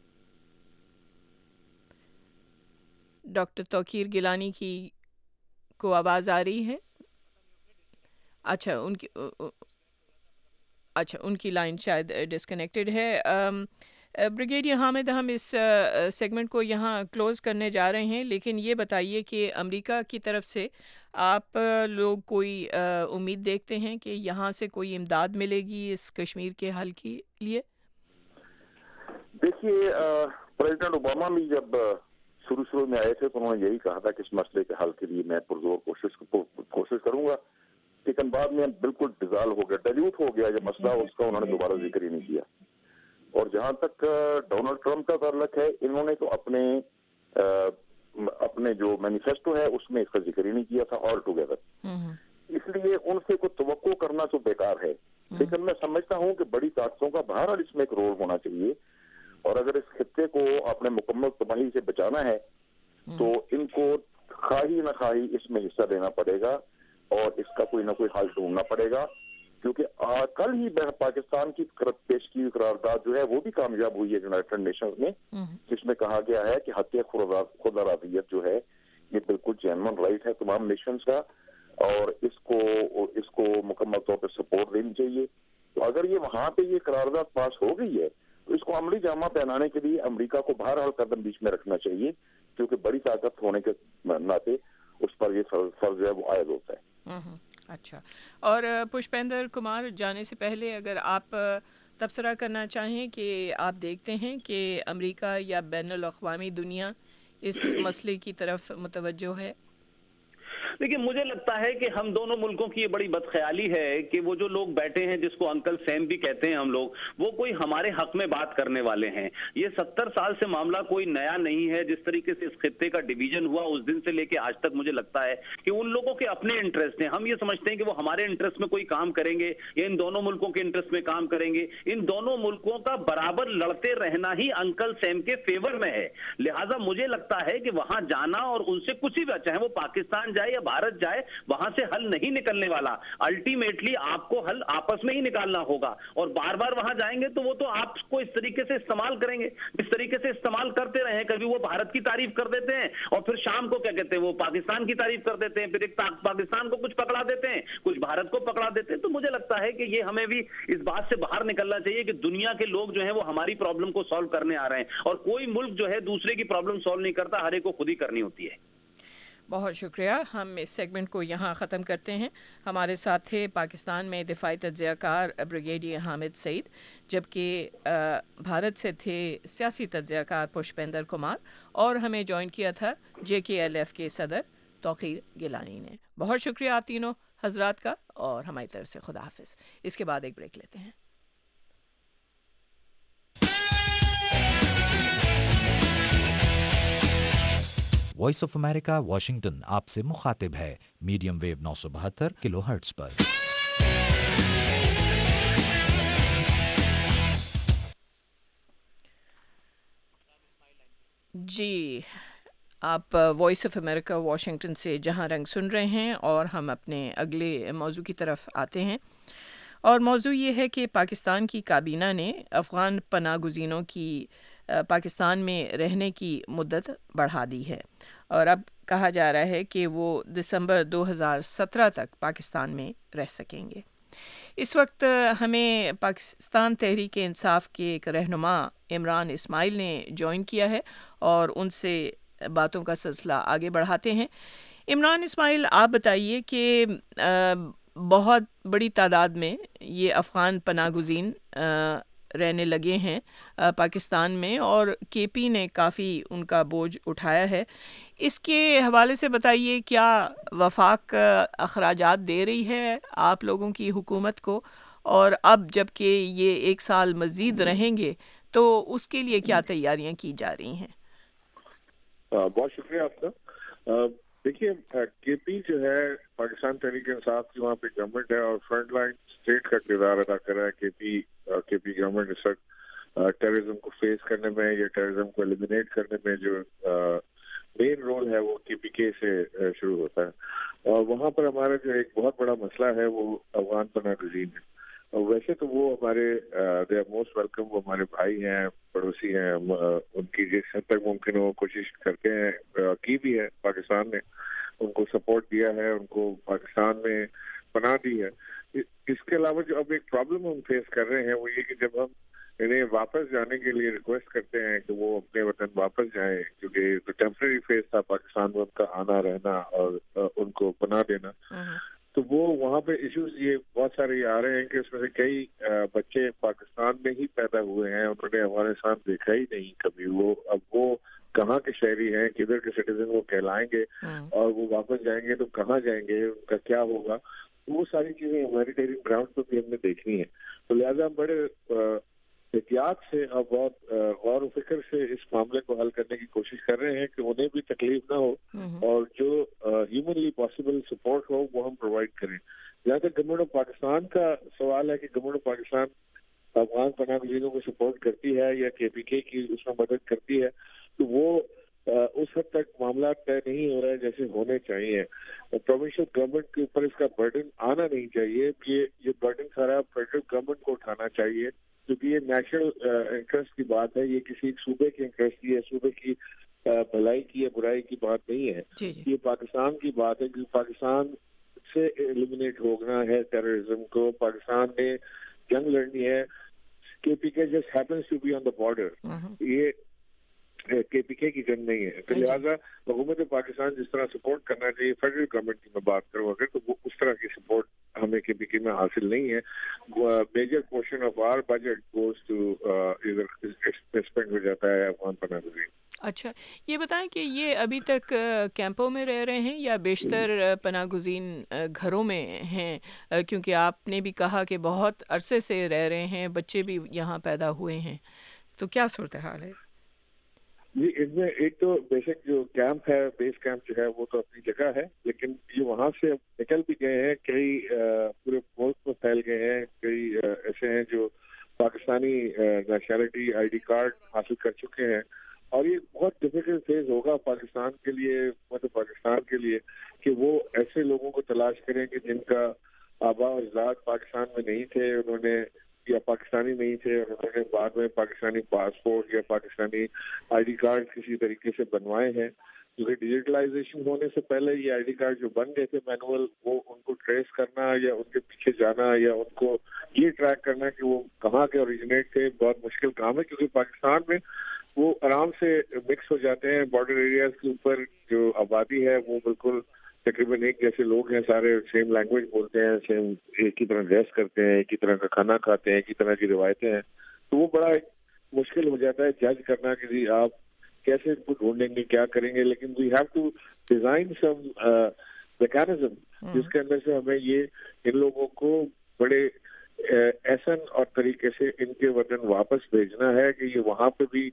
ڈاکٹر توقیر گیلانی کی کو آواز آ رہی ہے؟ اچھا ان کی اچھا ان کی لائن شاید ڈسکنیکٹڈ ہے. بریگیڈیئر حامد, ہم اس سیگمنٹ کو یہاں کلوز کرنے جا رہے ہیں, لیکن یہ بتائیے کہ امریکہ کی طرف سے آپ لوگ کوئی امید دیکھتے ہیں کہ یہاں سے کوئی امداد ملے گی اس کشمیر کے حل کے لیے؟ دیکھیے, پریزیڈنٹ اوباما بھی جب شروع شروع میں آئے تھے تو انہوں نے یہی کہا تھا کہ اس مسئلے کے حل کے لیے میں پرزور کوشش کوشش کروں گا, لیکن بعد میں بالکل ڈیزالو ہو گیا, ڈیلیوٹ ہو گیا یہ مسئلہ, اس کا انہوں نے دوبارہ ذکر ہی نہیں کیا. اور جہاں تک ڈونلڈ ٹرمپ کا تعلق ہے, انہوں نے تو اپنے اپنے جو مینیفیسٹو ہے اس میں اس کا ذکر ہی نہیں کیا تھا آل ٹوگیدر. اس لیے ان سے کوئی توقع کرنا تو بیکار ہے. لیکن میں سمجھتا ہوں کہ بڑی طاقتوں کا بہرحال اس میں ایک رول ہونا چاہیے, اور اگر اس خطے کو اپنے مکمل تباہی سے بچانا ہے تو ان کو خواہی نہ خواہی اس میں حصہ دینا پڑے گا, اور اس کا کوئی نہ کوئی حل ڈھونڈنا پڑے گا. کیونکہ کل ہی پاکستان کی پیش کی قرارداد جو ہے وہ بھی کامیاب ہوئی ہے یونائیٹڈ نیشنز میں, جس میں کہا گیا ہے کہ حق خود ارادیت جو ہے یہ بالکل جینون رائٹ ہے تمام نیشنز کا, اور اس کو اس کو مکمل طور پہ سپورٹ دینی چاہیے. تو اگر یہ وہاں پہ یہ قرارداد پاس ہو گئی ہے تو اس کو عملی جامہ پہنانے کے لیے امریکہ کو بہرحال قدم بیچ میں رکھنا چاہیے, کیونکہ بڑی طاقت ہونے کے ناطے اس پر یہ فرض ہے وہ عائد ہوتا ہے. اچھا, اور پشپیندر کمار جانے سے پہلے اگر آپ تبصرہ کرنا چاہیں کہ آپ دیکھتے ہیں کہ امریکہ یا بین الاقوامی دنیا اس مسئلے کی طرف متوجہ ہے؟ دیکھیے, مجھے لگتا ہے کہ ہم دونوں ملکوں کی یہ بڑی بدخیالی ہے کہ وہ جو لوگ بیٹھے ہیں جس کو انکل سیم بھی کہتے ہیں ہم لوگ, وہ کوئی ہمارے حق میں بات کرنے والے ہیں. یہ ستر سال سے معاملہ کوئی نیا نہیں ہے. جس طریقے سے اس خطے کا ڈویژن ہوا اس دن سے لے کے آج تک مجھے لگتا ہے کہ ان لوگوں کے اپنے انٹرسٹ ہیں. ہم یہ سمجھتے ہیں کہ وہ ہمارے انٹرسٹ میں کوئی کام کریں گے یا ان دونوں ملکوں کے انٹرسٹ میں کام کریں گے. ان دونوں ملکوں کا برابر لڑتے رہنا ہی انکل سیم کے فیور میں ہے. لہٰذا مجھے لگتا ہے کہ وہاں جانا اور ان سے کچھ ہی بھی, چاہے وہ پاکستان جائے یا بھارت جائے, وہاں سے حل نہیں نکلنے والا. الٹیمیٹلی آپ کو حل آپس میں ہی نکالنا ہوگا, اور بار بار وہاں جائیں گے تو وہ تو آپ کو اس طریقے سے استعمال کریں گے جس طریقے سے استعمال کرتے رہے. کبھی وہ بھارت کی تعریف کر دیتے ہیں اور پھر شام کو کیا کہتے ہیں وہ پاکستان کی تعریف کر دیتے ہیں, پھر ایک پاکستان کو کچھ پکڑا دیتے ہیں, کچھ بھارت کو پکڑا دیتے ہیں. تو مجھے لگتا ہے کہ یہ ہمیں بھی اس بات سے باہر نکلنا چاہیے کہ دنیا کے لوگ جو ہیں وہ ہماری پرابلم کو سالو کرنے آ رہے ہیں, اور کوئی ملک جو ہے دوسرے کی پرابلم سالو نہیں کرتا, ہر ایک کو خود ہی کرنی ہوتی ہے. بہت شکریہ. ہم اس سیگمنٹ کو یہاں ختم کرتے ہیں. ہمارے ساتھ تھے پاکستان میں دفاعی تجزیہ کار بریگیڈیئر حامد سعید, جبکہ بھارت سے تھے سیاسی تجزیہ کار پشپیندر کمار, اور ہمیں جوائن کیا تھا جے کے ایل ایف کے صدر توقیر گیلانی نے. بہت شکریہ آپ تینوں. حضرات کا اور ہماری طرف سے خدا حافظ. اس کے بعد ایک بریک لیتے ہیں. وائس آف امریکہ واشنگٹن آپ سے مخاطب ہے میڈیم ویو نو سو بہتر کلو ہرٹز پر. جی آپ وائس آف امریکہ واشنگٹن سے جہاں رنگ سن رہے ہیں اور ہم اپنے اگلے موضوع کی طرف آتے ہیں. اور موضوع یہ ہے کہ پاکستان کی کابینہ نے افغان پناہ گزینوں کی پاکستان میں رہنے کی مدت بڑھا دی ہے اور اب کہا جا رہا ہے کہ وہ دسمبر دو ہزار سترہ تک پاکستان میں رہ سکیں گے. اس وقت ہمیں پاکستان تحریک انصاف کے ایک رہنما عمران اسماعیل نے جوائن کیا ہے اور ان سے باتوں کا سلسلہ آگے بڑھاتے ہیں. عمران اسماعیل، آپ بتائیے کہ بہت بڑی تعداد میں یہ افغان پناہ گزین رہنے لگے ہیں پاکستان میں اور کے پی نے کافی ان کا بوجھ اٹھایا ہے. اس کے حوالے سے بتائیے کیا وفاق اخراجات دے رہی ہے آپ لوگوں کی حکومت کو، اور اب جب کہ یہ ایک سال مزید رہیں گے تو اس کے لیے کیا تیاریاں کی جا رہی ہیں؟ بہت شکریہ آپ کا. دیکھیے، کے پی جو ہے پاکستان تحریک انصاف کی وہاں پہ گورنمنٹ ہے اور فرنٹ لائن اسٹیٹ کا کردار ادا کر رہا ہے. کے پی کے پی گورنمنٹ اس وقت ٹیررزم کو فیس کرنے میں یا ٹیررزم کو ایلیمینیٹ کرنے میں جو مین رول ہے وہ کے پی کے سے شروع ہوتا ہے. اور وہاں پر ہمارا جو ایک بہت بڑا مسئلہ ہے وہ افغان پناہ گزین ہے. اور ویسے تو وہ ہمارے دے آر موسٹ ویلکم، وہ ہمارے بھائی ہیں، پڑوسی ہیں. ان کی جس حد تک ممکن ہو کوشش کرتے ہیں، کی بھی ہے. پاکستان نے ان کو سپورٹ دیا ہے، ان کو پاکستان میں پناہ دی ہے. اس کے علاوہ جو اب ایک پرابلم ہم فیس کر رہے ہیں وہ یہ کہ جب ہم انہیں واپس جانے کے لیے ریکویسٹ کرتے ہیں کہ وہ اپنے وطن واپس جائیں، کیونکہ ٹیمپرری فیس تھا پاکستان میں ان کا آنا رہنا اور ان کو پناہ دینا، تو وہ وہاں پہ ایشوز یہ بہت سارے یہ آ رہے ہیں کہ اس میں سے کئی بچے پاکستان میں ہی پیدا ہوئے ہیں، انہوں نے افغانستان دیکھا ہی نہیں کبھی. وہ اب وہ کہاں کے شہری ہیں، کدھر کے سٹیزن وہ کہلائیں گے، اور وہ واپس جائیں گے تو کہاں جائیں گے، ان کا کیا ہوگا. وہ ساری چیزیں ہیومینیٹیرین گراؤنڈ پہ بھی ہم نے دیکھنی ہے. تو لہٰذا ہم بڑے احتیاط سے اور بہت غور و فکر سے اس معاملے کو حل کرنے کی کوشش کر رہے ہیں کہ انہیں بھی تکلیف نہ ہو اور جو ہیومنلی پاسبل سپورٹ ہو وہ ہم پرووائڈ کریں. جہاں تک گورنمنٹ آف پاکستان کا سوال ہے کہ گورنمنٹ آف پاکستان افغان پناہ گزینوں کو سپورٹ کرتی ہے یا کے پی کے کی اس میں مدد کرتی ہے، تو وہ اس حد تک معاملات طے نہیں ہو رہے جیسے ہونے چاہیے. پروونشل گورنمنٹ کے اوپر اس کا برڈن آنا نہیں چاہیے. یہ یہ برڈن سارا فیڈرل گورنمنٹ کو اٹھانا چاہیے، کیونکہ یہ نیشنل انٹرسٹ کی بات ہے. یہ کسی ایک صوبے کے انٹرسٹ کی ہے، صوبے کی بھلائی کی یا برائی کی بات نہیں ہے. یہ پاکستان کی بات ہے کہ پاکستان سے ایلیمینیٹ ہونا ہے ٹیررزم کو. پاکستان نے جنگ لڑنی ہے. K P K just happens to be on the border. یہ کے پی کے کی جنگ نہیں ہے. تو لہٰذا حکومت پاکستان جس طرح سپورٹ کرنا چاہیے فیڈرل گورنمنٹ کی میں بات کروں اگر، تو وہ اس طرح کی سپورٹ ہمیں کے پی کے میں حاصل نہیں ہے. Major portion of our budget goes to ادھر اسپینڈ ہو جاتا ہے افغان پناہ گزین. اچھا، یہ بتائیں کہ یہ ابھی تک کیمپوں میں رہ رہے ہیں یا بیشتر پناہ گزین گھروں میں ہیں؟ کیونکہ آپ نے بھی کہا کہ بہت عرصے سے رہ رہے ہیں، بچے بھی یہاں پیدا ہوئے ہیں، تو کیا صورتحال ہے؟ جی، اس میں ایک تو بیسک جو کیمپ ہے، بیس کیمپ جو ہے وہ تو اپنی جگہ ہے، لیکن یہ وہاں سے نکل بھی گئے ہیں. کئی پورے ملک میں پھیل گئے ہیں. کئی ایسے ہیں جو Pakistani nationality I D card حاصل کر چکے ہیں. اور یہ بہت ڈیفیکلٹ فیز ہوگا پاکستان کے لیے، مطلب پاکستان کے لیے، کہ وہ ایسے لوگوں کو تلاش کریں کہ جن کا آباء و اجداد پاکستان میں نہیں تھے، انہوں نے یا پاکستانی نہیں تھے اور انہوں نے بعد میں پاکستانی پاسپورٹ یا پاکستانی آئی ڈی کارڈ کسی طریقے سے بنوائے ہیں. کیونکہ ڈیجیٹلائزیشن ہونے سے پہلے یہ آئی ڈی کارڈ جو بن گئے تھے مینول، وہ ان کو ٹریس کرنا یا ان کے پیچھے جانا یا ان کو یہ ٹریک کرنا کہ وہ کہاں کے اوریجنیٹ تھے بہت مشکل کام ہے. کیونکہ پاکستان میں وہ آرام سے مکس ہو جاتے ہیں. بارڈر ایریاز کے اوپر جو آبادی ہے وہ بالکل تقریباً ایک جیسے لوگ ہیں، سارے سیم لینگویج بولتے ہیں، سیم ایک ہی طرح ڈریس کرتے ہیں، ایک ہی طرح کا کھانا کھاتے ہیں، ایک ہی طرح کی روایتیں ہیں. تو وہ بڑا مشکل ہو جاتا ہے جج کرنا کہ جی آپ کیسے ان کو ڈھونڈیں گے، کیا کریں گے. لیکن we have to design some mechanism جس کے اندر سے ہمیں یہ ان لوگوں کو بڑے احسن اور طریقے سے ان کے وطن واپس بھیجنا ہے کہ یہ وہاں پہ بھی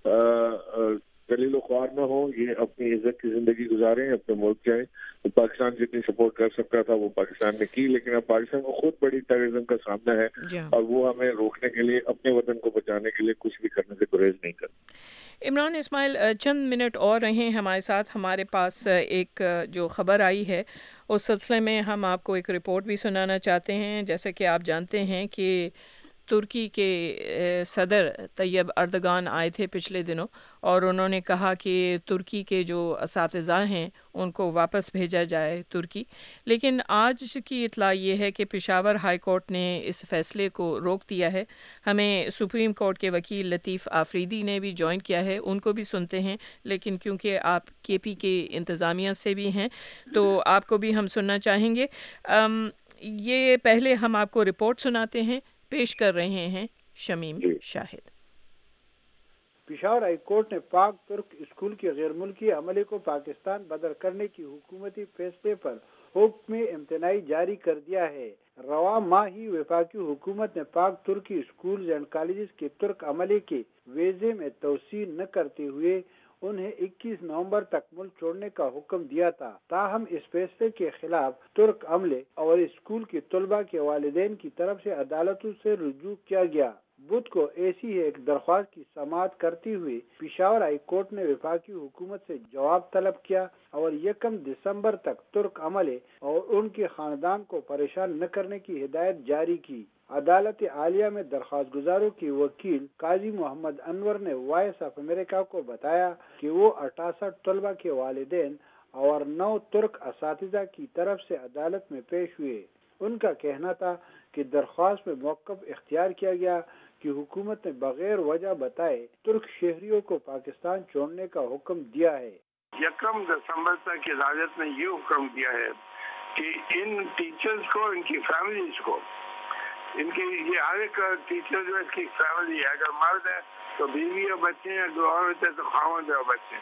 دلیل و خوار نہ ہو, یہ اپنی عزت کی زندگی گزاریں, اپنے ملک جائیں. پاکستان جتنی سپورٹ کر سکتا تھا وہ پاکستان نے کی, لیکن اب پاکستان کو خود بڑی ٹیررزم کا سامنا ہے اور وہ ہمیں روکنے کے لیے, اپنے وطن کو بچانے کے لیے کچھ بھی کرنے سے گریز نہیں کرتا. عمران اسماعیل, چند منٹ اور رہیں ہمارے ساتھ. ہمارے پاس ایک جو خبر آئی ہے اس سلسلے میں ہم آپ کو ایک رپورٹ بھی سنانا چاہتے ہیں. جیسے کہ آپ جانتے ہیں کہ ترکی کے صدر طیب اردگان آئے تھے پچھلے دنوں اور انہوں نے کہا کہ ترکی کے جو اساتذہ ہیں ان کو واپس بھیجا جائے ترکی. لیکن آج کی اطلاع یہ ہے کہ پشاور ہائی کورٹ نے اس فیصلے کو روک دیا ہے. ہمیں سپریم کورٹ کے وکیل لطیف آفریدی نے بھی جوائن کیا ہے, ان کو بھی سنتے ہیں. لیکن کیونکہ آپ کے پی کے انتظامیہ سے بھی ہیں تو آپ کو بھی ہم سننا چاہیں گے. یہ پہلے ہم آپ کو رپورٹ سناتے ہیں, پیش کر رہے ہیں شمیم شاہد. پشاور ہائی کورٹ نے پاک ترک اسکول کے غیر ملکی عملے کو پاکستان بدر کرنے کی حکومتی فیصلے پر حکم امتناعی جاری کر دیا ہے. رواں ماہ ہی وفاقی حکومت نے پاک ترکی اسکولز اینڈ کالجز کے ترک عملے کے ویزے میں توسیع نہ کرتے ہوئے انہیں اکیس نومبر تک ملک چھوڑنے کا حکم دیا تھا. تاہم اس فیصلے کے خلاف ترک عملے اور اسکول کے طلباء کے والدین کی طرف سے عدالتوں سے رجوع کیا گیا. بدھ کو ایسی ہی ایک درخواست کی سماعت کرتے ہوئے پشاور ہائی کورٹ نے وفاقی حکومت سے جواب طلب کیا اور یکم دسمبر تک ترک عملے اور ان کے خاندان کو پریشان نہ کرنے کی ہدایت جاری کی. عدالت عالیہ میں درخواست گزاروں کے وکیل قاضی محمد انور نے وائس آف امریکہ کو بتایا کہ وہ اٹھاسٹھ طلباء کے والدین اور نو ترک اساتذہ کی طرف سے عدالت میں پیش ہوئے. ان کا کہنا تھا کہ درخواست میں موقف اختیار کیا گیا کہ حکومت نے بغیر وجہ بتائے ترک شہریوں کو پاکستان چھوڑنے کا حکم دیا ہے. یکم دسمبر تک عدالت نے یہ حکم دیا ہے کہ ان ٹیچرز کو, ان کی فیملیز کو, ان کے یہ ہر ایک ٹیچر جو ہے اس کی فیملی ہے, اگر مرد ہے تو بیوی اور بچے ہیں, اگر عورت ہے تو خاوند اور بچے,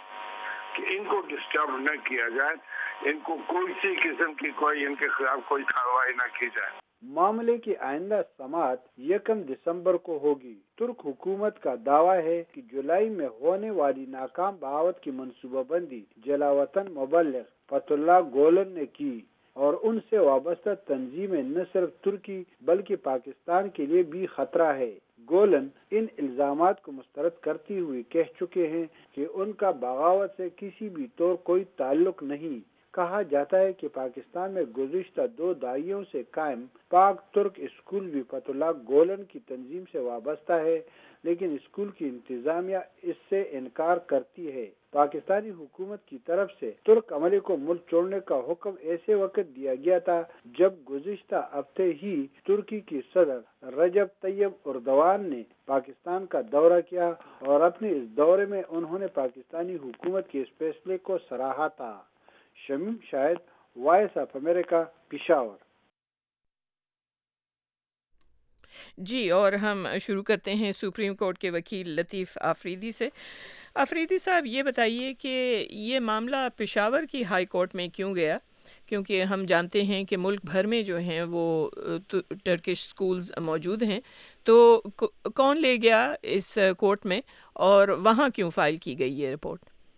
کہ ان کو ڈسٹرب نہ کیا جائے, ان کو کوئی سی قسم کی کوئی ان کے خلاف کوئی کارروائی نہ کی جائے. معاملے کی آئندہ سماعت یکم دسمبر کو ہوگی. ترک حکومت کا دعویٰ ہے کہ جولائی میں ہونے والی ناکام بغاوت کی منصوبہ بندی جلاوطن مبلغ فتح اللہ گولن نے کی اور ان سے وابستہ تنظیمیں نہ صرف ترکی بلکہ پاکستان کے لیے بھی خطرہ ہے. گولن ان الزامات کو مسترد کرتے ہوئے کہہ چکے ہیں کہ ان کا بغاوت سے کسی بھی طور کوئی تعلق نہیں. کہا جاتا ہے کہ پاکستان میں گزشتہ دو دہائیوں سے قائم پاک ترک اسکول بھی فتح اللہ گولن کی تنظیم سے وابستہ ہے, لیکن اسکول کی انتظامیہ اس سے انکار کرتی ہے. پاکستانی حکومت کی طرف سے ترک عملے کو ملک چھوڑنے کا حکم ایسے وقت دیا گیا تھا جب گزشتہ ہفتے ہی ترکی کی صدر رجب طیب اردوان نے پاکستان کا دورہ کیا اور اپنے اس دورے میں انہوں نے پاکستانی حکومت کے اس فیصلے کو سراہا تھا. Shamim Shahid, Voice of America, Peshawar. جی, اور ہم شروع کرتے ہیں سپریم کورٹ کے وکیل لطیف آفریدی سے. آفریدی صاحب, یہ بتائیے کہ یہ معاملہ پشاور کی ہائی کورٹ میں کیوں گیا؟ کیونکہ ہم جانتے ہیں کہ ملک بھر میں جو ہیں وہ ٹرکش سکولز موجود ہیں, تو کون لے گیا اس کورٹ میں اور وہاں کیوں فائل کی گئی یہ رپورٹ؟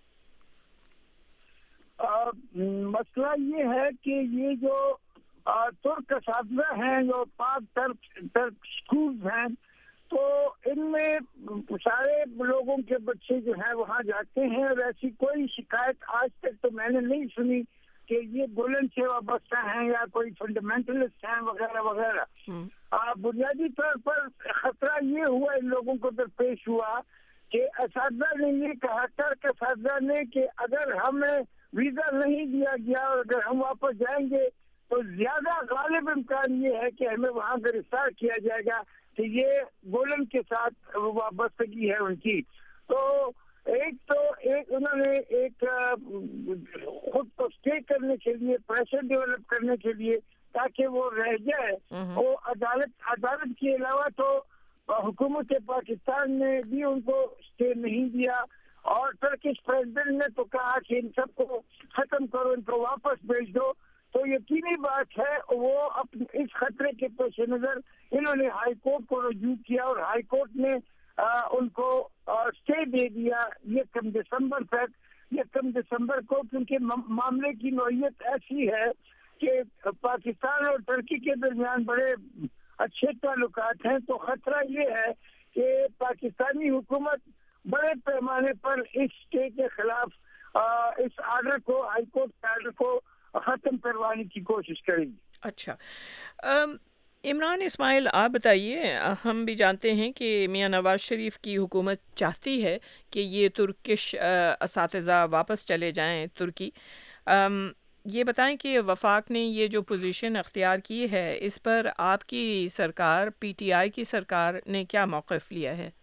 مسئلہ یہ ہے کہ یہ جو ترک اساتذہ ہیں جو پاک ترک ترک اسکولز ہیں, تو ان میں سارے لوگوں کے بچے جو ہیں وہاں جاتے ہیں اور ایسی کوئی شکایت آج تک تو میں نے نہیں سنی کہ یہ گولن سے وابستہ ہیں یا کوئی فنڈامنٹلسٹ ہیں وغیرہ وغیرہ. بنیادی طور پر خطرہ یہ ہوا ان لوگوں کو درپیش ہوا کہ اساتذہ نے یہ کہا, ترک اساتذہ نے, کہ اگر ہمیں ویزا نہیں دیا گیا اور اگر ہم واپس جائیں گے تو زیادہ غالب امکان یہ ہے کہ ہمیں وہاں گرفتار کیا جائے گا کہ یہ گولن کے ساتھ وابستگی ہے ان کی. تو ایک تو ایک انہوں نے ایک خود کو اسٹے کرنے کے لیے, پریشر ڈیولپ کرنے کے لیے تاکہ وہ رہ جائے, وہ عدالت عدالت کے علاوہ تو حکومت پاکستان نے بھی ان کو اسٹے نہیں دیا اور ٹرکش پریزیڈنٹ نے تو کہا کہ ان سب کو ختم کرو, ان کو واپس بھیج دو. تو یقینی بات ہے وہ اپنے اس خطرے کے پیش نظر انہوں نے ہائی کورٹ کو رجوع کیا اور ہائی کورٹ نے ان کو اسٹے دے دیا یکم دسمبر تک یکم دسمبر کو، کیونکہ معاملے کی نوعیت ایسی ہے کہ پاکستان اور ترکی کے درمیان بڑے اچھے تعلقات ہیں، تو خطرہ یہ ہے کہ پاکستانی حکومت بڑے پیمانے پر اس اسٹے کے خلاف اس آرڈر کو ہائی کورٹ کے آرڈر کو ختم کروانے کی کوشش کرے گی۔ اچھا عمران اسماعیل، آپ بتائیے، ہم بھی جانتے ہیں کہ میاں نواز شریف کی حکومت چاہتی ہے کہ یہ ترکش اساتذہ واپس چلے جائیں ترکی، یہ بتائیں کہ وفاق نے یہ جو پوزیشن اختیار کی ہے اس پر آپ کی سرکار، پی ٹی آئی کی سرکار نے کیا موقف لیا ہے؟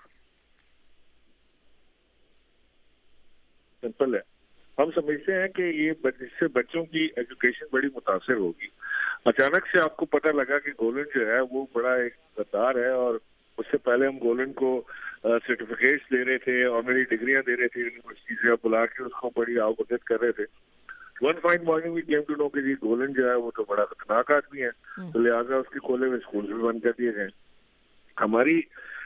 سمپل ہے، ہم سمجھتے ہیں کہ یہ اس سے بچوں کی ایجوکیشن بڑی متاثر ہوگی۔ اچانک سے آپ کو پتہ لگا کہ گولن جو ہے وہ بڑا ایک غدار ہے، اور اس سے پہلے ہم گولن کو سرٹیفکیٹس دے رہے تھے، آنری ڈگریاں دے رہے تھے یونیورسٹی سے، بلا کے اس کو بڑی آؤگت کر رہے تھے۔ One fine morning we came to know کہ جی گولن جو ہے وہ تو بڑا خطرناک آدمی ہے، تو لہٰذا اس کے کھولے ہوئے اسکول بھی بند کر دیے گئے۔ ہماری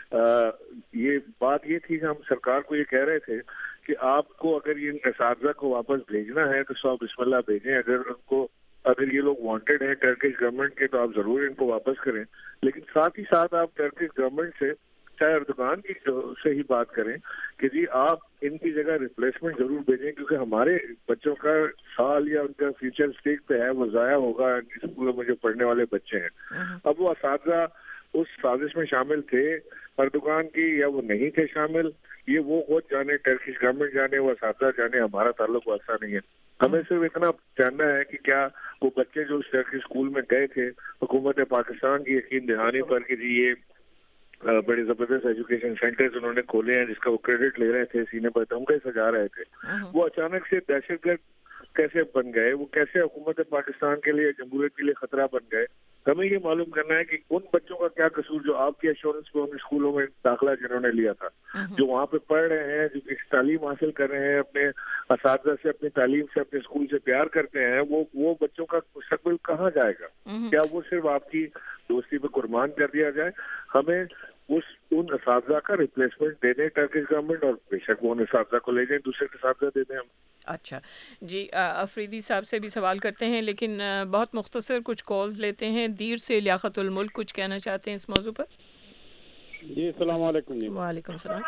یہ بات یہ تھی کہ ہم سرکار کو یہ کہہ رہے تھے کہ آپ کو اگر یہ اساتذہ کو واپس بھیجنا ہے تو سو بسم اللہ بھیجیں، اگر ان کو اگر یہ لوگ وانٹیڈ ہیں ٹرکش گورنمنٹ کے تو آپ ضرور ان کو واپس کریں، لیکن ساتھ ہی ساتھ آپ ٹرکش گورنمنٹ سے چاہے اردگان کی سے ہی بات کریں کہ جی آپ ان کی جگہ ریپلیسمنٹ ضرور بھیجیں، کیونکہ ہمارے بچوں کا سال یا ان کا فیوچر اسٹیک پہ ہے، وہ ضائع ہوگا اسکولوں میں جو پڑھنے والے بچے ہیں۔ اب وہ اساتذہ اس سازش میں شامل تھے اردگان کی یا وہ نہیں تھے شامل، یہ وہ خود جانے، ٹرکش گورنمنٹ جانے، وہ اساتذہ جانے، ہمارا تعلق ویسا نہیں ہے۔ ہمیں صرف اتنا جاننا ہے کہ کیا وہ بچے جو اس ٹرکش اسکول میں گئے تھے حکومت پاکستان کی یقین دہانی پر کہ جی یہ بڑے زبردست ایجوکیشن سینٹرز انہوں نے کھولے ہیں جس کا وہ کریڈٹ لے رہے تھے، سینے پر تمغے سجا رہے تھے، وہ اچانک سے دہشت گرد کیسے بن گئے، وہ کیسے حکومت پاکستان کے لیے، جمہوریت کے لیے خطرہ بن گئے۔ ہمیں یہ معلوم کرنا ہے کہ ان بچوں کا کیا قصور جو آپ کی ایشورنس پہ ان اسکولوں میں داخلہ جنہوں نے لیا تھا، جو وہاں پہ پڑھ رہے ہیں، جو کسی تعلیم حاصل کر رہے ہیں، اپنے اساتذہ سے، اپنی تعلیم سے، اپنے اسکول سے پیار کرتے ہیں، وہ وہ بچوں کا مستقبل کہاں جائے گا؟ کیا وہ صرف آپ کی دوستی پہ قربان کر دیا جائے؟ ہمیں اس ان اساتذہ کا ریپلیسمنٹ دے دیں ٹرکش گورنمنٹ، اور بے شک وہ ان اساتذہ کو لے جائیں، دوسرے اساتذہ دے دیں ہم۔ اچھا جی، افریدی صاحب سے بھی سوال کرتے ہیں لیکن بہت مختصر کچھ کالز لیتے ہیں۔ دیر سے لیاقت الملک کچھ کہنا چاہتے ہیں اس موضوع پر؟ جی السلام علیکم۔ جی وعلیکم السلام۔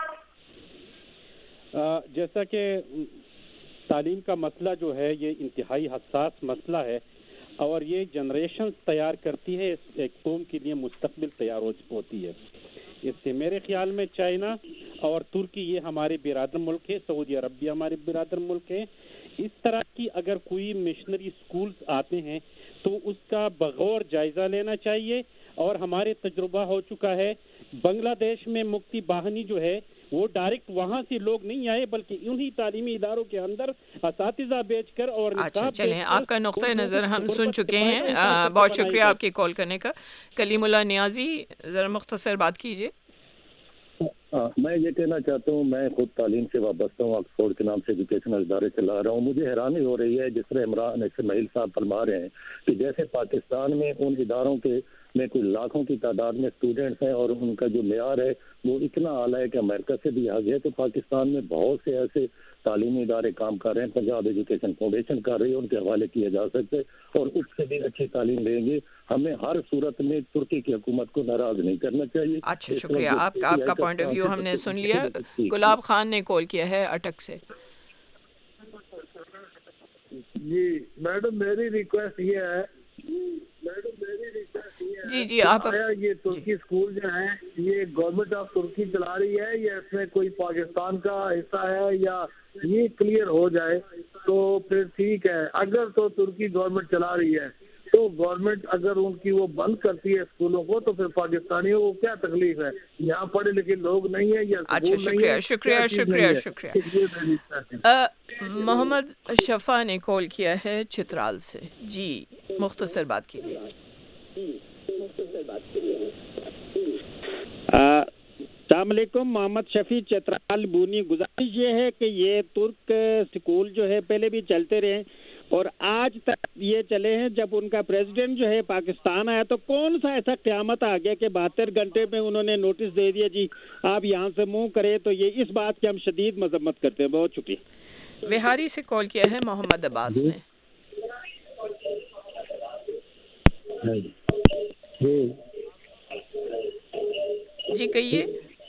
جیسا کہ تعلیم کا مسئلہ جو ہے یہ انتہائی حساس مسئلہ ہے، اور یہ جنریشن تیار کرتی ہے، ایک قوم کے لیے مستقبل تیار ہوتی ہے۔ اس سے میرے خیال میں چائنا اور ترکی یہ ہمارے برادر ملک ہے، سعودی عرب بھی ہمارے برادر ملک ہے۔ اس طرح کی اگر کوئی مشنری سکولز آتے ہیں تو اس کا بغور جائزہ لینا چاہیے، اور ہمارے تجربہ ہو چکا ہے بنگلہ دیش میں مکتی باہنی جو ہے وہ ڈائریکٹ وہاں سے لوگ نہیں آئے بلکہ انہی تعلیمی اداروں کے اندر اساتذہ بیچ کر اور اچھا چلیں، آپ کا نقطۂ نظر ہم سن چکے ہیں، بہت شکریہ آپ کی کال کرنے کا۔ کلیم اللہ نیازی، ذرا مختصر بات کیجیے۔ میں یہ کہنا چاہتا ہوں، میں خود تعلیم سے وابستہ ہوں، آکسفورڈ کے نام سے ایجوکیشنل ادارے چلا رہا ہوں۔ مجھے حیرانی ہو رہی ہے جس طرح عمران اسماعیل صاحب فرما رہے ہیں کہ جیسے پاکستان میں ان اداروں کے میں کوئی لاکھوں کی تعداد میں اسٹوڈنٹس ہیں اور ان کا جو معیار ہے وہ اتنا اعلیٰ ہے کہ امریکہ سے بھی آگے ہے، تو پاکستان میں بہت سے ایسے تعلیمی ادارے کام کر رہے ہیں، پنجاب ایجوکیشن فاؤنڈیشن کر رہی ہے، ان کے حوالے کیے جا سکتے اور اس سے بھی اچھی تعلیم لیں گے۔ ہمیں ہر صورت میں ترکی کی حکومت کو ناراض نہیں کرنا چاہیے۔ اچھا شکریہ، آپ کا آپ کا پوائنٹ آف ویو ہم نے سن لیا۔ گلاب خان نے کال کیا ہے اٹک سے۔ جی میڈم میری ریکویسٹ یہ ہے جی جی آپ یہ ترکی اسکول جو ہیں یہ گورنمنٹ آف ترکی چلا رہی ہے یا اس میں کوئی پاکستان کا حصہ ہے، یا یہ کلیئر ہو جائے تو پھر ٹھیک ہے۔ اگر تو ترکی گورنمنٹ چلا رہی ہے تو گورنمنٹ اگر ان کی وہ بند کرتی ہے اسکولوں کو تو پھر پاکستانیوں کو کیا تکلیف ہے؟ یہاں پڑھے لکھے لوگ نہیں ہیں یا اچھا شکریہ شکریہ شکریہ شکریہ۔ محمد شفا نے کال کیا ہے چترال سے، جی مختصر بات کیجیے۔ السلام علیکم، محمد شفیع چترال بونی۔ گزارش یہ ہے کہ یہ ترک سکول جو ہے پہلے بھی چلتے رہے اور آج تک یہ چلے ہیں. جب ان کا پریزیڈنٹ جو ہے پاکستان آیا تو کون سا ایسا قیامت آ گیا کہ بہتر گھنٹے میں انہوں نے نوٹس دے دیا جی آپ یہاں سے منہ کرے. تو یہ اس بات کی ہم شدید مذمت کرتے ہیں. بہت شکریہ. بہاری سے کال کیا ہے محمد عباس نے. جی کہیے.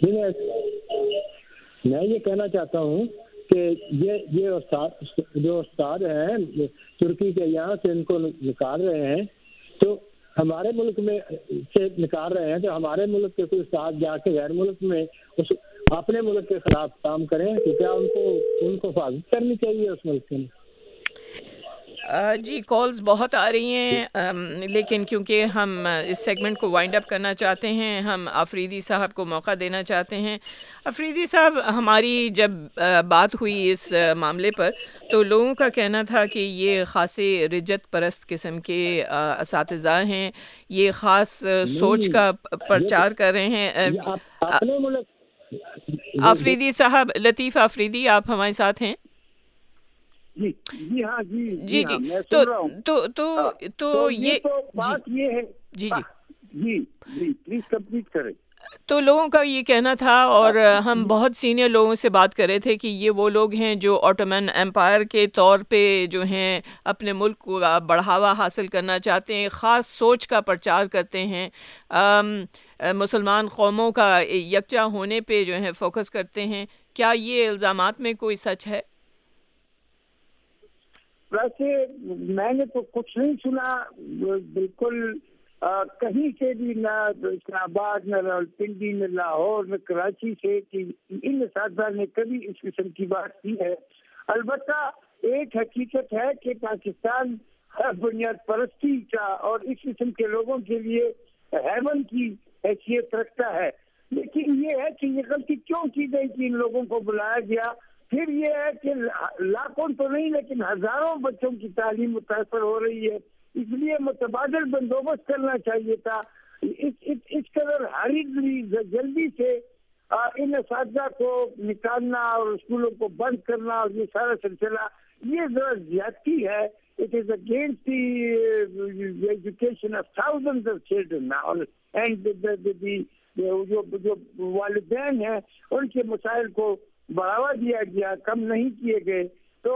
میں یہ کہنا چاہتا ہوں کہ یہ یہ استاد جو استاد ہیں ترکی کے یہاں سے ان کو نکال رہے ہیں تو ہمارے ملک میں سے نکال رہے ہیں تو ہمارے ملک کے کوئی استاد جا کے غیر ملک میں اس اپنے ملک کے خلاف کام کریں تو کیا ان کو ان کو حفاظت کرنی چاہیے اس ملک کے لیے؟ جی کالز بہت آ رہی ہیں لیکن کیونکہ ہم اس سیگمنٹ کو وائنڈ اپ کرنا چاہتے ہیں ہم آفریدی صاحب کو موقع دینا چاہتے ہیں. آفریدی صاحب ہماری جب بات ہوئی اس معاملے پر تو لوگوں کا کہنا تھا کہ یہ خاصے رجت پرست قسم کے اساتذہ ہیں, یہ خاص سوچ کا پرچار کر رہے ہیں. آفریدی صاحب, لطیف آفریدی آپ ہمارے ساتھ ہیں؟ جی جی ہاں جی جی جی تو تو تو تو یہ بات یہ ہے جی جی جی جی پلیز کمپلیٹ کریں. تو لوگوں کا یہ کہنا تھا اور ہم بہت سینئر لوگوں سے بات کر رہے تھے کہ یہ وہ لوگ ہیں جو آٹومن امپائر کے طور پہ جو ہیں اپنے ملک کو بڑھاوا حاصل کرنا چاہتے ہیں, خاص سوچ کا پرچار کرتے ہیں, مسلمان قوموں کا یکجا ہونے پہ جو ہے فوکس کرتے ہیں. کیا یہ الزامات میں کوئی سچ ہے؟ ویسے میں نے تو کچھ نہیں سنا بالکل کہیں سے بھی, نہ اسلام آباد نہ راولپنڈی نہ لاہور نہ کراچی سے کہ ان اساتذہ نے کبھی اس قسم کی بات کی ہے. البتہ ایک حقیقت ہے کہ پاکستان بنیاد پرستی کا اور اس قسم کے لوگوں کے لیے ہیون کی حیثیت رکھتا ہے, لیکن یہ ہے کہ یہ غلطی کیوں کی گئی کہ ان لوگوں کو بلایا گیا. پھر یہ ہے کہ لاکھوں تو نہیں لیکن ہزاروں بچوں کی تعلیم متاثر ہو رہی ہے, اس لیے متبادل بندوبست کرنا چاہیے تھا. اس اس قدر ہری جلدی سے ان اساتذہ کو نکالنا اور اسکولوں کو بند کرنا اور یہ سارا سلسلہ یہ ذرا زیادتی ہے. It is against the education of thousand of children and جو والدین ہیں ان کے مسائل کو بڑھاوا دیا گیا, کم نہیں کیے گئے. تو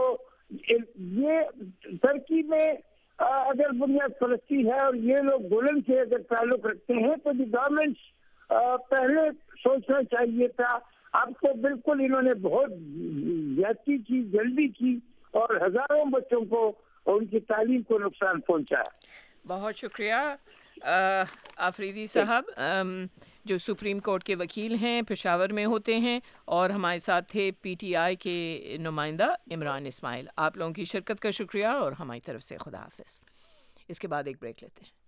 یہ ترکی میں اگر بنیاد پرستی ہے اور یہ لوگ گولن سے اگر تعلق رکھتے ہیں تو دی گورنمنٹ پہلے سوچنا چاہیے تھا. اب تو بالکل انہوں نے بہت زیادتی کی, جلدی کی اور ہزاروں بچوں کو ان کی تعلیم کو نقصان پہنچایا. بہت شکریہ آفریدی صاحب جو سپریم کورٹ کے وکیل ہیں, پشاور میں ہوتے ہیں, اور ہمارے ساتھ تھے پی ٹی آئی کے نمائندہ عمران اسماعیل. آپ لوگوں کی شرکت کا شکریہ اور ہماری طرف سے خدا حافظ. اس کے بعد ایک بریک لیتے ہیں.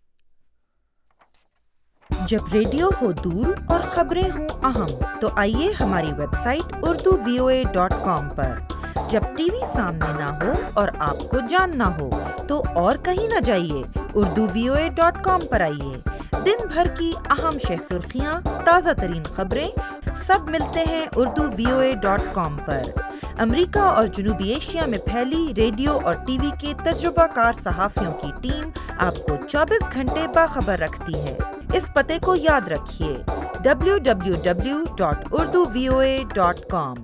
جب ریڈیو ہو دور اور خبریں ہوں اہم تو آئیے ہماری website Urdu V O A dot com پر. جب ٹی وی سامنے نہ ہو اور آپ کو جاننا ہو تو اور کہیں نہ جائیے, Urdu V O A dot com پر آئیے. دن بھر کی اہم شہ سرخیاں, تازہ ترین خبریں سب ملتے ہیں Urdu V O A dot com پر. امریکہ اور جنوبی ایشیا میں پھیلی ریڈیو اور ٹی وی کے تجربہ کار صحافیوں کی ٹیم آپ کو چوبیس گھنٹے باخبر رکھتی ہے. اس پتے کو یاد رکھیے W W W dot Urdu V O A dot com.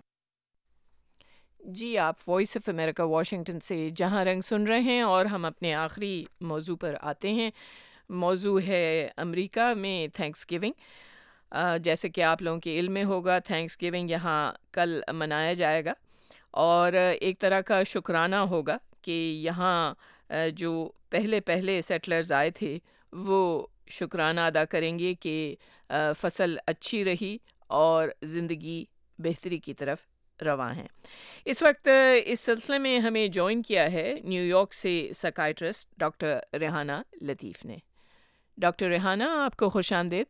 جی آپ وائس آف امریکہ واشنگٹن سے جہاں رنگ سن رہے ہیں اور ہم اپنے آخری موضوع پر آتے ہیں. موضوع ہے امریکہ میں تھینکس گیونگ. جیسے کہ آپ لوگوں کے علم میں ہوگا تھینکس گیونگ یہاں کل منایا جائے گا اور ایک طرح کا شکرانہ ہوگا کہ یہاں جو پہلے پہلے سیٹلرز آئے تھے وہ شکرانہ ادا کریں گے کہ فصل اچھی رہی اور زندگی بہتری کی طرف رواں ہیں. اس وقت اس سلسلے میں ہمیں جوائن کیا ہے نیو یارک سے سائیکائٹرسٹ ڈاکٹر ریحانہ لطیف نے. ڈاکٹر ریحانہ آپ کو خوش آمدید.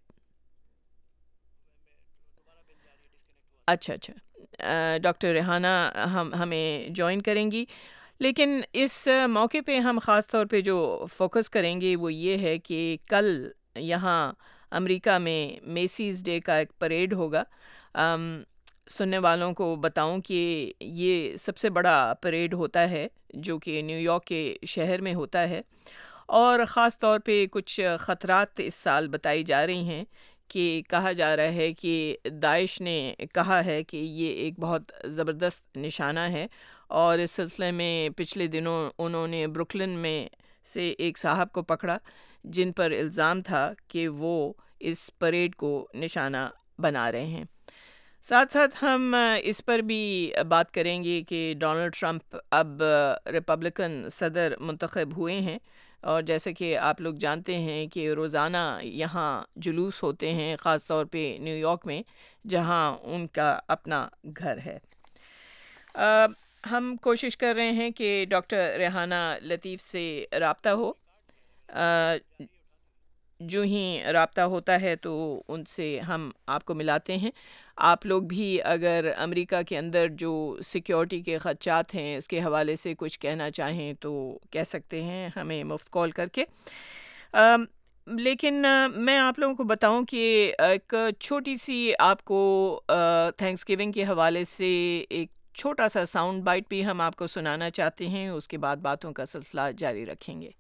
اچھا اچھا ڈاکٹر ریحانہ ہم ہمیں جوائن کریں گی, لیکن اس موقع پہ ہم خاص طور پہ جو فوکس کریں گے وہ یہ ہے کہ کل یہاں امریکہ میں میسیز ڈے کا ایک پریڈ ہوگا. سننے والوں کو بتاؤں کہ یہ سب سے بڑا پریڈ ہوتا ہے جو کہ نیو یارک کے شہر میں ہوتا ہے، اور خاص طور پہ کچھ خطرات اس سال بتائی جا رہی ہیں کہ کہا جا رہا ہے کہ داعش نے کہا ہے کہ یہ ایک بہت زبردست نشانہ ہے، اور اس سلسلے میں پچھلے دنوں انہوں نے بروکلن میں سے ایک صاحب کو پکڑا جن پر الزام تھا کہ وہ اس پریڈ کو نشانہ بنا رہے ہیں۔ ساتھ ساتھ ہم اس پر بھی بات کریں گے کہ ڈونلڈ ٹرمپ اب ریپبلکن صدر منتخب ہوئے ہیں، اور جیسے کہ آپ لوگ جانتے ہیں کہ روزانہ یہاں جلوس ہوتے ہیں، خاص طور پہ نیو یارک میں جہاں ان کا اپنا گھر ہے۔ آ, ہم کوشش کر رہے ہیں کہ ڈاکٹر ریحانہ لطیف سے رابطہ ہو، آ, جو ہی رابطہ ہوتا ہے تو ان سے ہم آپ کو ملاتے ہیں۔ آپ لوگ بھی اگر امریکہ کے اندر جو سیکیورٹی کے خدشات ہیں اس کے حوالے سے کچھ کہنا چاہیں تو کہہ سکتے ہیں ہمیں مفت کال کر کے۔ لیکن میں آپ لوگوں کو بتاؤں کہ ایک چھوٹی سی آپ کو تھینکس گیونگ کے حوالے سے ایک چھوٹا سا ساؤنڈ بائٹ بھی ہم آپ کو سنانا چاہتے ہیں، اس کے بعد باتوں کا سلسلہ جاری رکھیں گے۔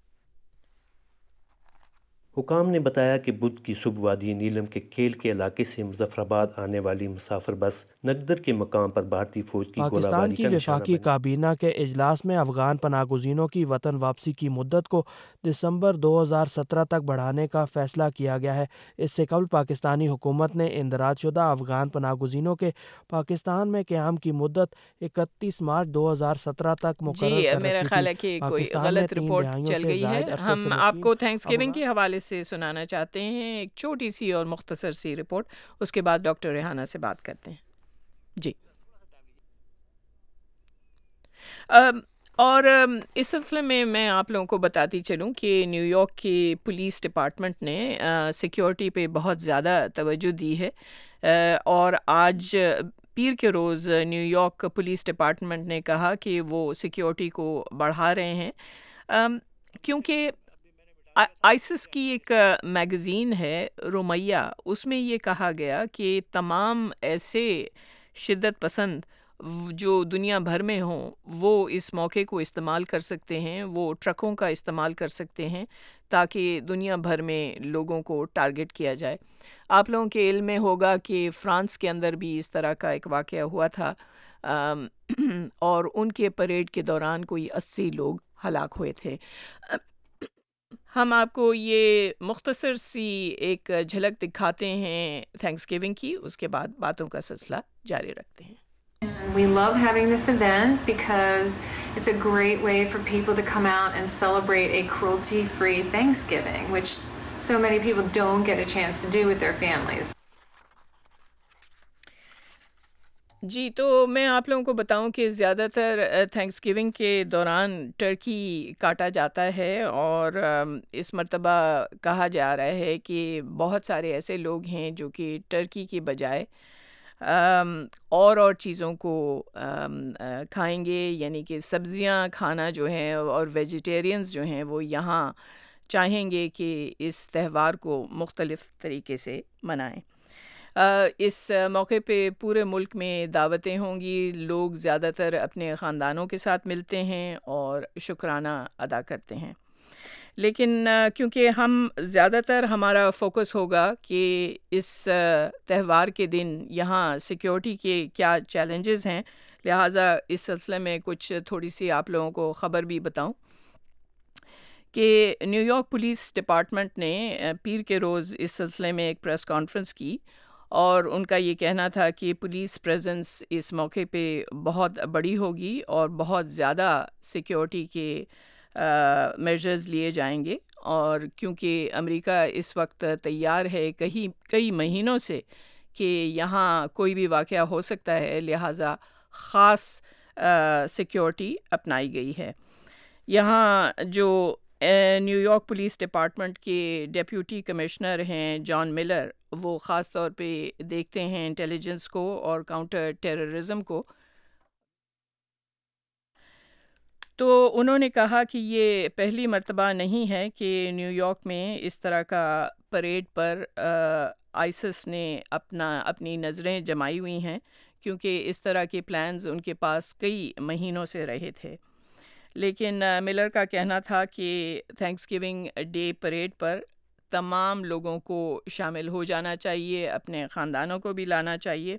حکام نے بتایا کہ بدھ کی صبح وادی نیلم کے کھیل کے علاقے سے مظفر آباد آنے والی مسافر بس نگدر کے مقام پر بھارتی فوج کی گولہ پاکستان باری کی کا وفاقی کابینہ کے اجلاس میں افغان پناہ گزینوں کی وطن واپسی کی مدت کو دسمبر دو ہزار سترہ تک بڑھانے کا فیصلہ کیا گیا ہے۔ اس سے قبل پاکستانی حکومت نے اندراج شدہ افغان پناہ گزینوں کے پاکستان میں قیام کی مدت اکتیس مارچ دو ہزار سترہ تک مقرر جی کر میرا رکھی خیال ہے تھی۔ کہ کوئی پاکستان میں غلط تین رپورٹ دہائیوں چل سے گئی ہے، زائد عرصے سے ہم آپ مقیم کو تھینکس گیونگ افغان کے حوالے سے سنانا چاہتے ہیں ایک چھوٹی سی اور مختصر سی رپورٹ، اس کے بعد ڈاکٹر ریحانہ سے بات کرتے ہیں۔ جی اور اس سلسلے میں میں آپ لوگوں کو بتاتی چلوں کہ نیو یارک کی پولیس ڈپارٹمنٹ نے سیکیورٹی پہ بہت زیادہ توجہ دی ہے، اور آج پیر کے روز نیو یارک پولیس ڈپارٹمنٹ نے کہا کہ وہ سیکیورٹی کو بڑھا رہے ہیں، کیونکہ آئسس کی ایک میگزین ہے رومیہ، اس میں یہ کہا گیا کہ تمام ایسے شدت پسند جو دنیا بھر میں ہوں وہ اس موقع کو استعمال کر سکتے ہیں، وہ ٹرکوں کا استعمال کر سکتے ہیں تاکہ دنیا بھر میں لوگوں کو ٹارگٹ کیا جائے۔ آپ لوگوں کے علم میں ہوگا کہ فرانس کے اندر بھی اس طرح کا ایک واقعہ ہوا تھا، اور ان کے پریڈ کے دوران کوئی اسی لوگ ہلاک ہوئے تھے۔ ہم آپ کو یہ مختصر سی ایک جھلک دکھاتے ہیں تھینکس گیونگ کی، اس کے بعد باتوں کا سلسلہ جاری رکھتے ہیں۔ We love having this event because it's a great way for people to come out and celebrate a cruelty-free Thanksgiving, which so many people don't get a chance to do with their families. جی تو میں آپ لوگوں کو بتاؤں کہ زیادہ تر thanks giving کے دوران ٹرکی کاٹا جاتا ہے، اور اس مرتبہ کہا جا رہا ہے کہ بہت سارے ایسے لوگ ہیں جو کہ ٹرکی کے بجائے اور اور چیزوں کو کھائیں گے، یعنی کہ سبزیاں کھانا جو ہیں، اور ویجیٹیرینز جو ہیں وہ یہاں چاہیں گے کہ اس تہوار کو مختلف طریقے سے منائیں۔ اس موقع پہ پورے ملک میں دعوتیں ہوں گی، لوگ زیادہ تر اپنے خاندانوں کے ساتھ ملتے ہیں اور شکرانہ ادا کرتے ہیں، لیکن کیونکہ ہم زیادہ تر ہمارا فوکس ہوگا کہ اس تہوار کے دن یہاں سیکیورٹی کے کیا چیلنجز ہیں، لہٰذا اس سلسلے میں کچھ تھوڑی سی آپ لوگوں کو خبر بھی بتاؤں کہ نیو یارک پولیس ڈپارٹمنٹ نے پیر کے روز اس سلسلے میں ایک پریس کانفرنس کی، اور ان کا یہ کہنا تھا کہ پولیس پریزنس اس موقع پہ بہت بڑی ہوگی اور بہت زیادہ سیکیورٹی کے میجرز لیے جائیں گے، اور کیونکہ امریکہ اس وقت تیار ہے کئی کئی مہینوں سے کہ یہاں کوئی بھی واقعہ ہو سکتا ہے، لہٰذا خاص سیکیورٹی اپنائی گئی ہے۔ یہاں جو نیو یارک پولیس ڈپارٹمنٹ کے ڈیپیوٹی کمشنر ہیں جان ملر، وہ خاص طور پہ دیکھتے ہیں انٹیلیجنس کو اور کاؤنٹر ٹیررزم کو، تو انہوں نے کہا کہ یہ پہلی مرتبہ نہیں ہے کہ نیو یارک میں اس طرح کا پریڈ پر آئسس نے اپنا اپنی نظریں جمائی ہوئی ہیں، کیونکہ اس طرح کے پلانز ان کے پاس کئی مہینوں سے رہے تھے. لیکن ملر کا کہنا تھا کہ تھینکس گیونگ ڈے پریڈ پر تمام لوگوں کو شامل ہو جانا چاہیے، اپنے خاندانوں کو بھی لانا چاہیے.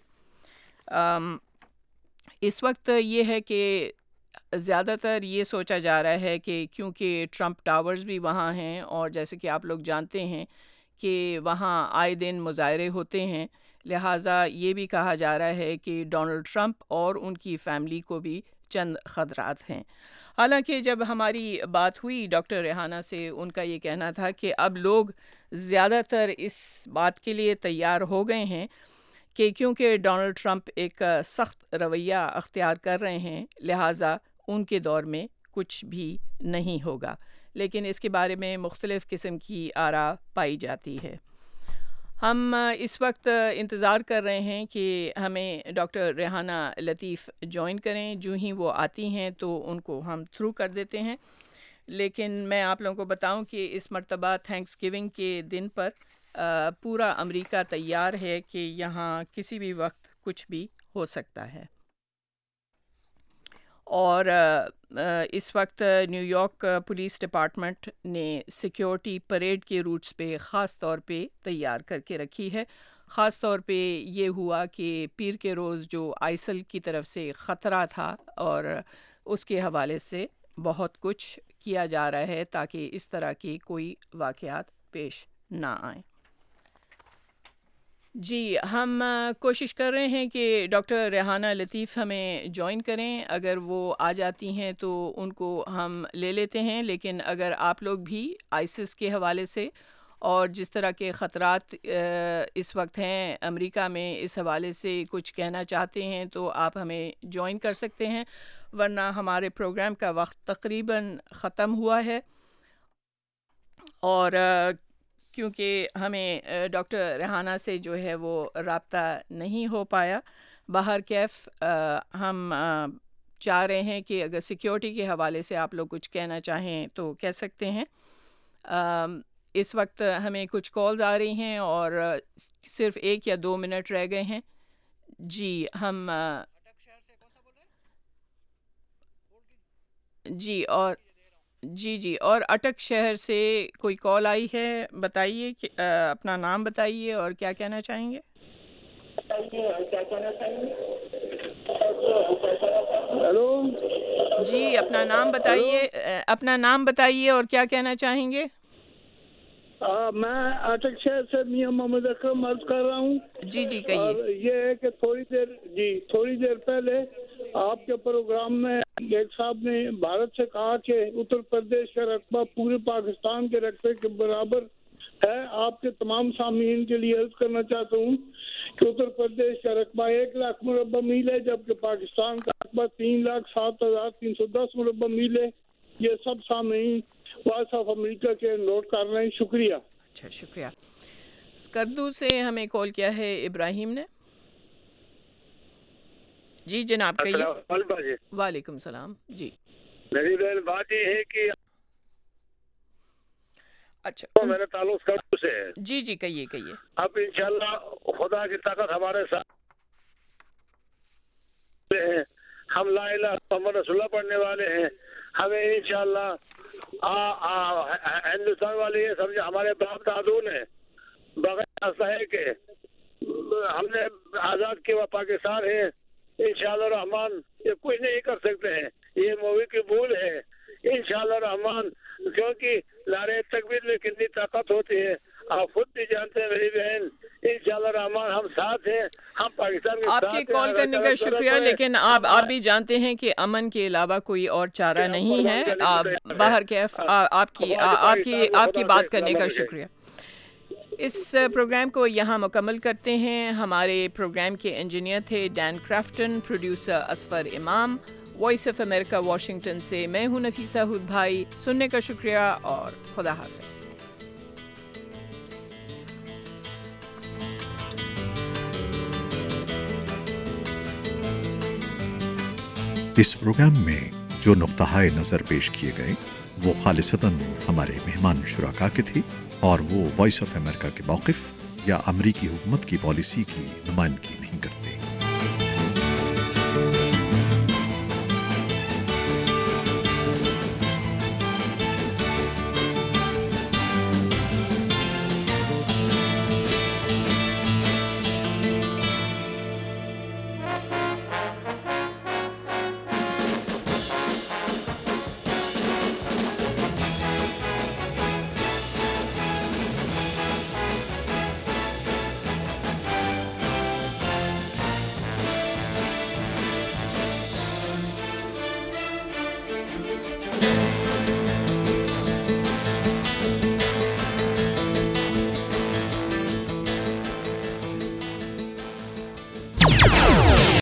اس وقت یہ ہے کہ زیادہ تر یہ سوچا جا رہا ہے کہ کیونکہ ٹرمپ ٹاورز بھی وہاں ہیں اور جیسے کہ آپ لوگ جانتے ہیں کہ وہاں آئے دن مظاہرے ہوتے ہیں، لہٰذا یہ بھی کہا جا رہا ہے کہ ڈونلڈ ٹرمپ اور ان کی فیملی کو بھی چند خطرات ہیں. حالانکہ جب ہماری بات ہوئی ڈاکٹر ریحانہ سے، ان کا یہ کہنا تھا کہ اب لوگ زیادہ تر اس بات کے لیے تیار ہو گئے ہیں کہ کیونکہ ڈونلڈ ٹرمپ ایک سخت رویہ اختیار کر رہے ہیں، لہٰذا ان کے دور میں کچھ بھی نہیں ہوگا. لیکن اس کے بارے میں مختلف قسم کی آراء پائی جاتی ہے. ہم اس وقت انتظار کر رہے ہیں کہ ہمیں ڈاکٹر ریحانہ لطیف جوائن کریں. جو ہی وہ آتی ہیں تو ان کو ہم تھرو کر دیتے ہیں. لیکن میں آپ لوگوں کو بتاؤں کہ اس مرتبہ تھینکس گیونگ کے دن پر پورا امریکہ تیار ہے کہ یہاں کسی بھی وقت کچھ بھی ہو سکتا ہے. اور اس وقت نیو یارک پولیس ڈپارٹمنٹ نے سیکیورٹی پریڈ کے روٹس پہ خاص طور پہ تیار کر کے رکھی ہے. خاص طور پہ یہ ہوا کہ پیر کے روز جو آئسل کی طرف سے خطرہ تھا اور اس کے حوالے سے بہت کچھ کیا جا رہا ہے تاکہ اس طرح کے کوئی واقعات پیش نہ آئیں. جی ہم کوشش کر رہے ہیں کہ ڈاکٹر ریحانہ لطیف ہمیں جوائن کریں. اگر وہ آ جاتی ہیں تو ان کو ہم لے لیتے ہیں. لیکن اگر آپ لوگ بھی آئسس کے حوالے سے اور جس طرح کے خطرات اس وقت ہیں امریکہ میں اس حوالے سے کچھ کہنا چاہتے ہیں تو آپ ہمیں جوائن کر سکتے ہیں، ورنہ ہمارے پروگرام کا وقت تقریباً ختم ہوا ہے. اور کیونکہ ہمیں ڈاکٹر ریحانہ سے جو ہے وہ رابطہ نہیں ہو پایا، باہر کیف ہم چاہ رہے ہیں کہ اگر سیکیورٹی کے حوالے سے آپ لوگ کچھ کہنا چاہیں تو کہہ سکتے ہیں. اس وقت ہمیں کچھ کالز آ رہی ہیں اور صرف ایک یا دو منٹ رہ گئے ہیں. جی ہم جی اور جی جی اور اٹک شہر سے کوئی کال آئی ہے، بتائیے کہ اپنا نام بتائیے اور کیا کہنا چاہیں گے. ہیلو جی اپنا نام بتائیے اپنا نام بتائیے اور کیا کہنا چاہیں گے. میں اٹک شہر سے میاں محمد اکرم عرض کر رہا ہوں. جی جی کہیے. اور یہ ہے کہ تھوڑی دیر جی تھوڑی دیر پہلے آپ کے پروگرام میں ایک صاحب نے بھارت سے کہا کہ اتر پردیش کا رقبہ پورے پاکستان کے رقبے کے برابر ہے. آپ کے تمام سامعین کے لیے عرض کرنا چاہتا ہوں کہ اتر پردیش کا رقبہ ایک لاکھ مربع میل ہے، جبکہ پاکستان کا رقبہ تین لاکھ سات ہزار تین سو دس مربع میل ہے. یہ سب سامعین وائس آف امریکہ کے نوٹ کر رہے ہیں. شکریہ. اچھا شکریہ. اسکردو سے ہمیں کال کیا ہے ابراہیم نے. جی جناب کہیے. وعلیکم السلام. جی میری بہن بات یہ ہے کہ اچھا میرا تعلق اسکردو سے ہے. جی جی کہیے کہیے. اب انشاءاللہ خدا کی طاقت ہمارے ساتھ ہیں. ہم لا الہ محمد رسول اللہ پڑھنے والے ہیں. ہمیں انشاءاللہ ہندوستان والے یہ سمجھے ہمارے باپ دادوں نے بغیر اسلحے کے ہم نے آزاد کیا. پاکستان ہے انشاءاللہ رحمان یہ کچھ نہیں کر سکتے ہیں. یہ مووی کی بھول ہے انشاءاللہ رحمان، کیونکہ نعرے تکبیر میں کتنی طاقت ہوتی ہے آپ خود بھی جانتے ہیں میری بہن. انشاءاللہ رحمان ہم ساتھ ہیں، ہم پاکستان کے آپ کے کال کرنے کا شکریہ. لیکن آپ آپ بھی جانتے ہیں کہ امن کے علاوہ کوئی اور چارہ نہیں ہے. باہر کیف آپ کی آپ کی آپ کی بات کرنے کا شکریہ. اس پروگرام کو یہاں مکمل کرتے ہیں. ہمارے پروگرام کے انجینئر تھے ڈین کرافٹن، پروڈیوسر اسفر امام. وائس آف امریکہ واشنگٹن سے میں ہوں نفیسہ ہود بھائی. سننے کا شکریہ اور خدا حافظ. اس پروگرام میں جو نقطۂ نظر پیش کیے گئے وہ خالصتاً ہمارے مہمان شرکا کے تھے اور وہ وائس آف امریکہ کے موقف یا امریکی حکومت کی پالیسی کی نمائندگی